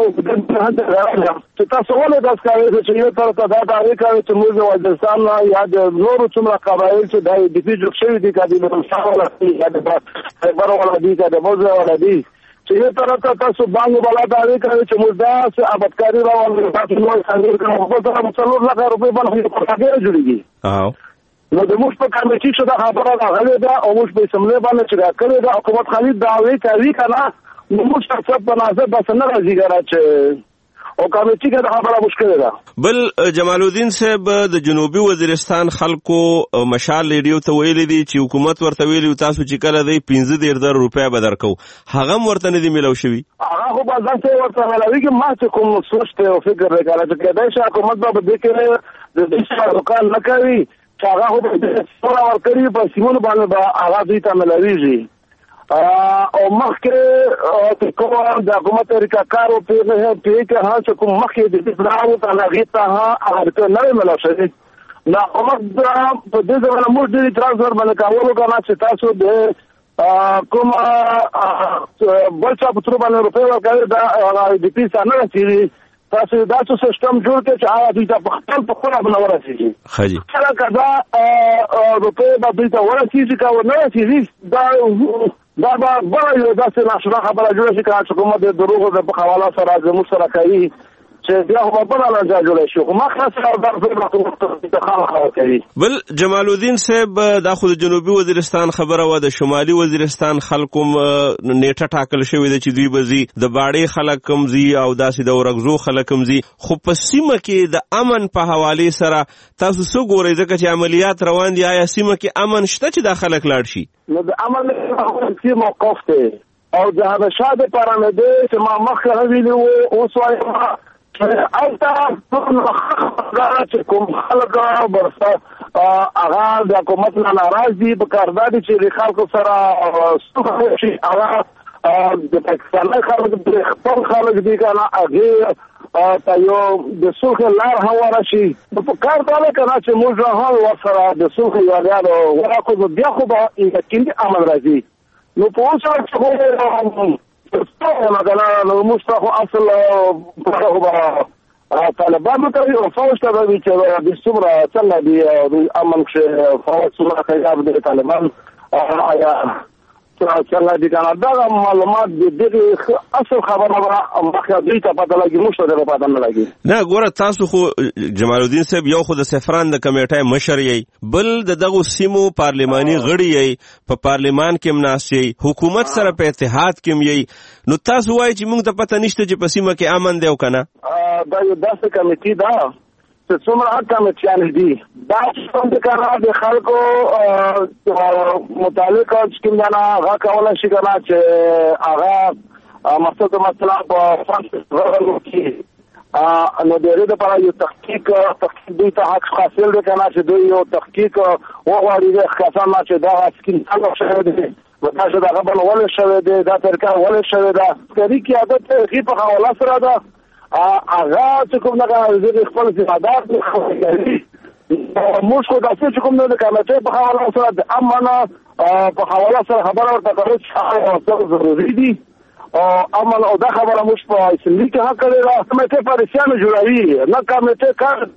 چې تاسو ولې داسې کوئ چې یو طرف ته دا دعوې کوئ چې موږ د وزیرستان یا د نورو څومره قبایل چې دا ډیپي جوړ شوي دي که د بلوچستان والا دي یا د خیبر والا دي که د موضوع والا دي چې یو طرف ته تاسو بانګو والا دعوې کوئ چې موږ داسې آبادکاري راوړو تاسو نور خنډیر کړو خپل سره څلور لکه روپۍ باندې پروژې جوړېږي. نو د موږ په کمیټې چې دا خبره راغلې ده او موږ په اسمبلۍ باندې چې راکړې ده حکومت خالي دعوې کوي که نه نو موږ ته څه په نظر بس نه راځي ګره چې او کمیټې کې دا خبره مشکله ده. بل جمال الدین صاحب د جنوبي وزیرستان خلکو مشال ریډیو ته ویلي دي چې حکومت ورته ویلي تاسو چې کله دی پنځه دېرش زره روپۍ به درکو، هغه هم ورته نه دي میلاو شوي؟ هغه خو به ځان ته ورته میلاوېږي. ما چې کوم سوچ دی او فکر دی که چې کېدای شي حکومت به په دې کې د دې سره دوکان نه کوي چې هغه خو به سوره ورکړي په سیمونو باندې به هغه دوی ته میلاوېږي او مخکې چې کوم د حکومت طریقهکار و پرې کې ها چې کوم مخکې د دې پلان ته هغې ته هغه ته نه وی میلاو شوي. نو حکومت په دې ځای موږ ډېر اعتراض ورباندې کولو که نه چې تاسو د کوم بل چا په تر باندې روپۍ ورکوي دا د ډي پي څخه نه رسېږي، تاسو داسې سیستم جوړ کړئ چې هغه دوی ته په خپل په خپله به نه ورسېږي. کله که دا روپۍ به دوی ته ورسېږي که ونه رسېږي دا دا به بله یو داسې ناشنا خبره جوړه شي که حکومت د دروغو د په حواله سره زموږ سره کوي چې بیا خو به بله لانجه جوړه شي، خو مخکې سره دا خبره کوي. بل جمال الدین صاحب دا خو د جنوبي وزیرستان خبره وه، د شمالي وزیرستان خلکو نیټه ټاکل شوې ده چې دوی به ځي، د باړې خلک هم ځي او داسې د ورغزو خلک هم ځي، خو په سیمه کې د امن په حوالې سره تاسو څه ګورئ ځکه چې عملیات روان دي؟ آیا سیمه کې امن شته چې دا خلک لاړ شي؟ نو د امن لپاره موقف دی او د هغه دپاره مې دی چې ما مخکې هم ویلي وو اوس وایم هلته چې کوم خلک هغه د حکومت نه ناراض دي په کار دا دي چې د خلکو سره ستونزه شي، هغه د پاکستاني خلک خپل خلک دي که نه هغې ته یو د صلح لار هواره شي. نو په کار دا دی که نه چې موږ هم ورسره د صلح یاریانو وراکړو بیا خو به یقیني امن راځي. نو په اوس وخت کې خو ستاسو نه نو موږ ته خو اصل خو به طالبانو کوي او فوج ته به وي چې د څومره څنګه دي امن کښې فوج څومره کوي د طالبان آیا څنګه دي که نه دغه معلومات د دغې اصل خبره به مخکې دوی ته پته لګي، موږ ته دغه پته نه لګي. نه ګوره تاسو خو جمال الدین صاحب یو خو د سفران د کمیټې مشر یې، بل د دغو سیمو پارلماني غړي یې، په پارلمان کې هم ناست یې، حکومت سره په اتحاد کې هم یې، نو تاسو وایئ چې موږ ته پته نشته چې په سیمه کې امن دی او که نه؟ دا یو داسې کمیټې ده چې څومره هر کمیټیان دي دا څوم د کار د خلکو متعلق چې کوم نه هغه کولی شي که نه چې هغه مقصد مثلا په فرانس ورغلو کې نو د دې لپاره یو تحقیق تحقیق دوی ته حق حاصل دی کنه چې دوی یو تحقیق وغواړي د ښکاسان چې دا سکین څنګه شوی دی ودا چې دا غبن ول شوی دی دا ترکا ول شوی دا کړي کې عادت غي په حواله سره دا هغه چې کوم نه د خپل ځادات کوي موږ خو دا چې کوم نه کمته په حواله سره د امانه په حواله سره خبره ورته کوي چې ضروري دي اما او دا خبره مش په اسمبلی کې حق لري کمیټه پریشان جوړوي نه کمیټه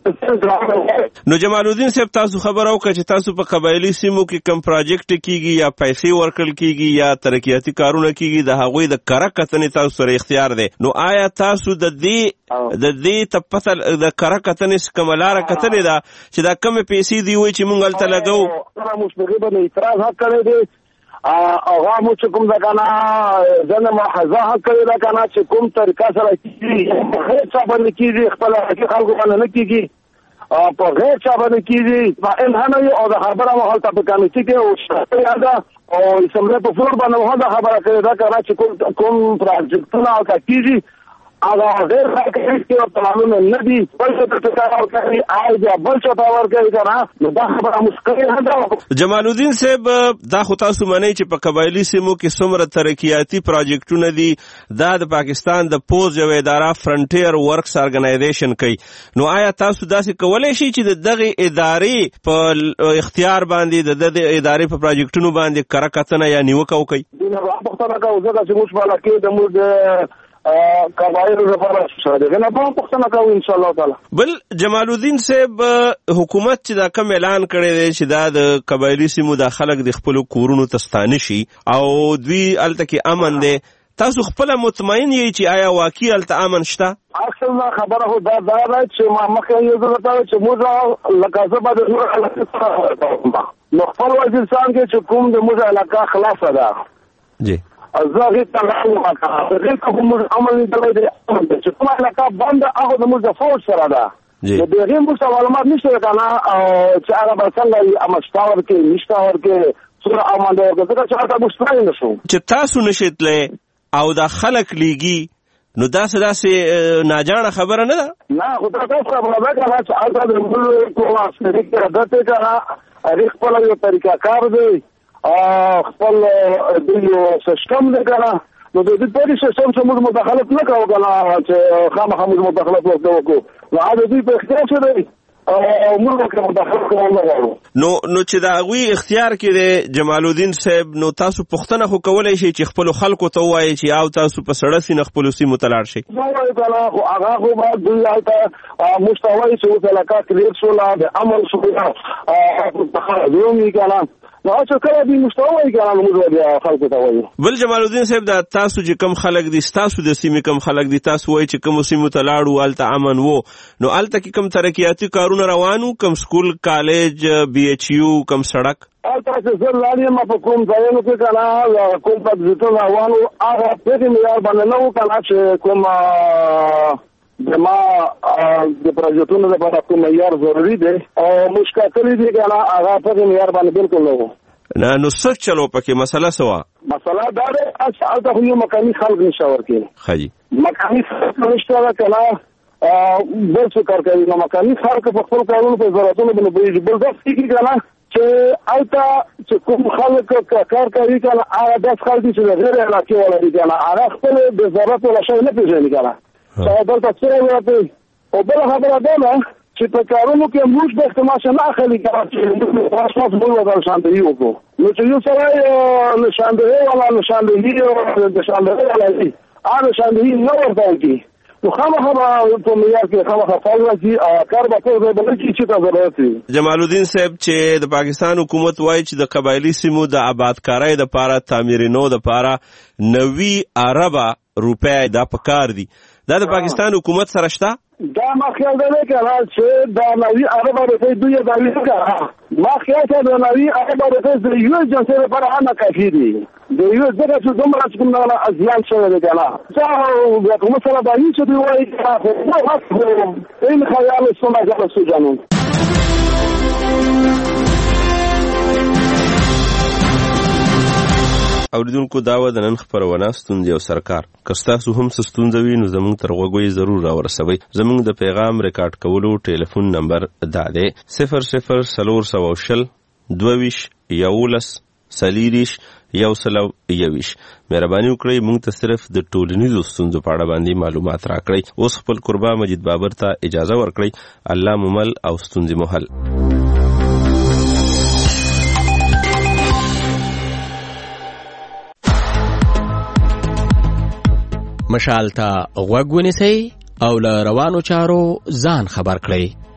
کار نو جمال الدین صاحب تاسو خبرو کړئ چې تاسو په قبایلی سیمو کې کم پروجیکټ کیږي یا پیسې ورکړل کیږي یا ترقیاتي کارونه کیږي د هغوی د کره کتنې تاسو سره اختیار دی نو آیا تاسو د دې د دې تپتل د کره کتنې کوملاره کتنې دا چې دا کم پیسې دی وای چې مونږ الته لګو سره مش په اعتراض حق کړی دی هغه مو چې کوم دا کنه ځنه محافظه حق کړی دا کنه چې کوم طریقه سره کیږي غیر څه باندې کیږي خپل خلکو باندې نه کیږي په غیر څه باندې کیږي ما ان هنه او دا خبره مو هلته په کمیټه کې او شته او اسمبلی په فلور باندې دا خبره کړی دا کنه چې کوم کوم پروجیکټونه او کیږي هغه غیر حقیقي او تمامونه نه دي بل څه ته کار کوي آیا بل څه تا ورګي کنه نو دا خبره مشکل ده جمال الدین صاحب دا خو تاسو منئ چې په قبایلی سیمو کې څومره ترقیاتي پروجیکټونه دي دا د پاکستان د پوز یو اداره فرنټیر ورکس ارګنایزیشن کوي نو آیا تاسو داسې کولای شئ چې دغه ادارې په اختیار باندې د دغه ادارې په پروجیکټونو باندې کره کتنه یا نیوکه وکړي دغه په پښتنه کا وزګه چې موږ بالا کې د موږ قبایل لپاره شاده نه په پښتنه کوي ان شاء الله تعالی بل جمال الدین صاحب حکومت چې دا کوم اعلان کړی دی چې دا د قبایلی سیمو د خلک د خپل کورونو تستانه شي او دوی الته کې امن دی تاسو خپل مطمئن یی چې آیا واقعي الته امن شته اصل خبره هو دا دا چې ما مخه یو ځل ته چې موږ لکه زبر نو خپل وزیرستان کې چې کوم د موږ علاقه خلاصه ده جی ازاغه تعالی وکړه دغه کوم عمل نه دی چې کومه علاقه بند هغه د موږ فوج سره ده د دغه موږ معلومات نشته کنه او چې هغه څنګه امشتاور کې نشتاور کې سره امانده ورته چې تاسو مستری نشو چې تاسو نشیتله او د خلک لیږي نو دا څه داسې ناجانه خبره نه ده نه خو تاسو خبره ده چې هغه د موږ کومه سړي کې راځي کنه هغه خپل یو طریقه کار دی خپل د یو سیستم دی کنه نو د دې په سیستم چې موږ مداخلت نه کوو کنه چې خامخا موږ مداخلت وکړو نو هغه دې په اختیار څه دی او موږ کوم مداخلت کوو نو نو چې دا غوي اختیار کې دی جمال الدین صاحب نو تاسو پښتنه خو کولای شئ چې خپل خلکو ته وایي چې او تاسو په سړک سینه خپل سیمه تلاړ شئ نو وایي کنه خو هغه خو باید دوی هلته مستوی چې علاقه کلیئر شوله د عمل شوله او تخریبي کنه نو چې کله دې مستوي کنه موږ بیا خلکو ته وایو بل جمال الدین صاحب دا تاسو چې کم خلک دي تاسو د سیمې کم خلک دي تاسو وایي چې کوم سیمه ته لاړو الته امن وو نو الته کې کم ترقیاتي کارونه روانو کم سکول کالج بي ایچ یو کم سړک الته چې زه لاړم ما په کوم ځایونو کې کنه کوم په ځټو روانو هغه په معیار باندې نو کنه چې کوم دما د پروژېونو لپاره کوم معیار ضروری دی او مشکل دي کنه هغه په معیار باندې بالکل نو نه نو څه چلو پکې مسله سوا مسله دا ده چې الته یو مکاني خلک نشاور کې خجی مکاني خلک نشاور کنه بل څه کار کوي نو مکاني خلک په خپل کارونو په ضرورتونو باندې بل ځای کې کنه چې الته چې کوم خلک کار کوي کنه هغه د خلک چې غیر علاقې ولا دي کنه هغه خپل د ضرورت ولا شي نه پیژني کنه صاحب تاسو راوړئ او بل خبره ده چې په کارونو کې موږ د استعمال نه اخلي چې تاسو موږ ورته شاندې یو کو نو چې یو سره نشاندهي ولا نشاندهي او نشاندهي ولا دي هغه نشاندهي نه ورته کی نو خامخا په معیار کې خامخا فعال راځي کار به ټول به نه چې تاسو ضرورت جمال الدین صاحب چې د پاکستان حکومت وایي چې د قبایلی سیمو د آبادکارۍ د لپاره تعمیرینو د لپاره نوي اربه روپۍ دا پکار دي دا د پاکستان حکومت سره شته دا ما خیال دی کنه چې دا نوی عربه روپۍ دوی دا ویل کنه ما خیال چې دا نوی عربه روپۍ د یو جنسي لپاره نه کافي دي د یو ځکه چې دومره چې کوم نه ازیان شوی دی کنه چې بیا کوم سره دا هیڅ دی وایي چې این خیال سونه جلسه جنون اوریدونکو دا و د نن خپرونه ستونزې او سرکار که ستاسو هم څه ستونزه وي نو زموږ تر غوږو یې ضرور راورسوئ. زموږ د پیغام ریکارډ کولو ټلیفون نمبر دا دی صفر صفر څلور سوه شل دوه ویشت یولس څلېرویشت یو سل او یوویشت. مهرباني وکړئ موږ ته صرف د ټولنیزو ستونزو په اړه باندې معلومات راکړئ. اوس خپل قربا مجید بابر ته اجازه ورکړئ. الله مو مل او ستونزې مو حل. مشال ته غوږ ونیسئ او له روانو چارو ځان خبر کړئ.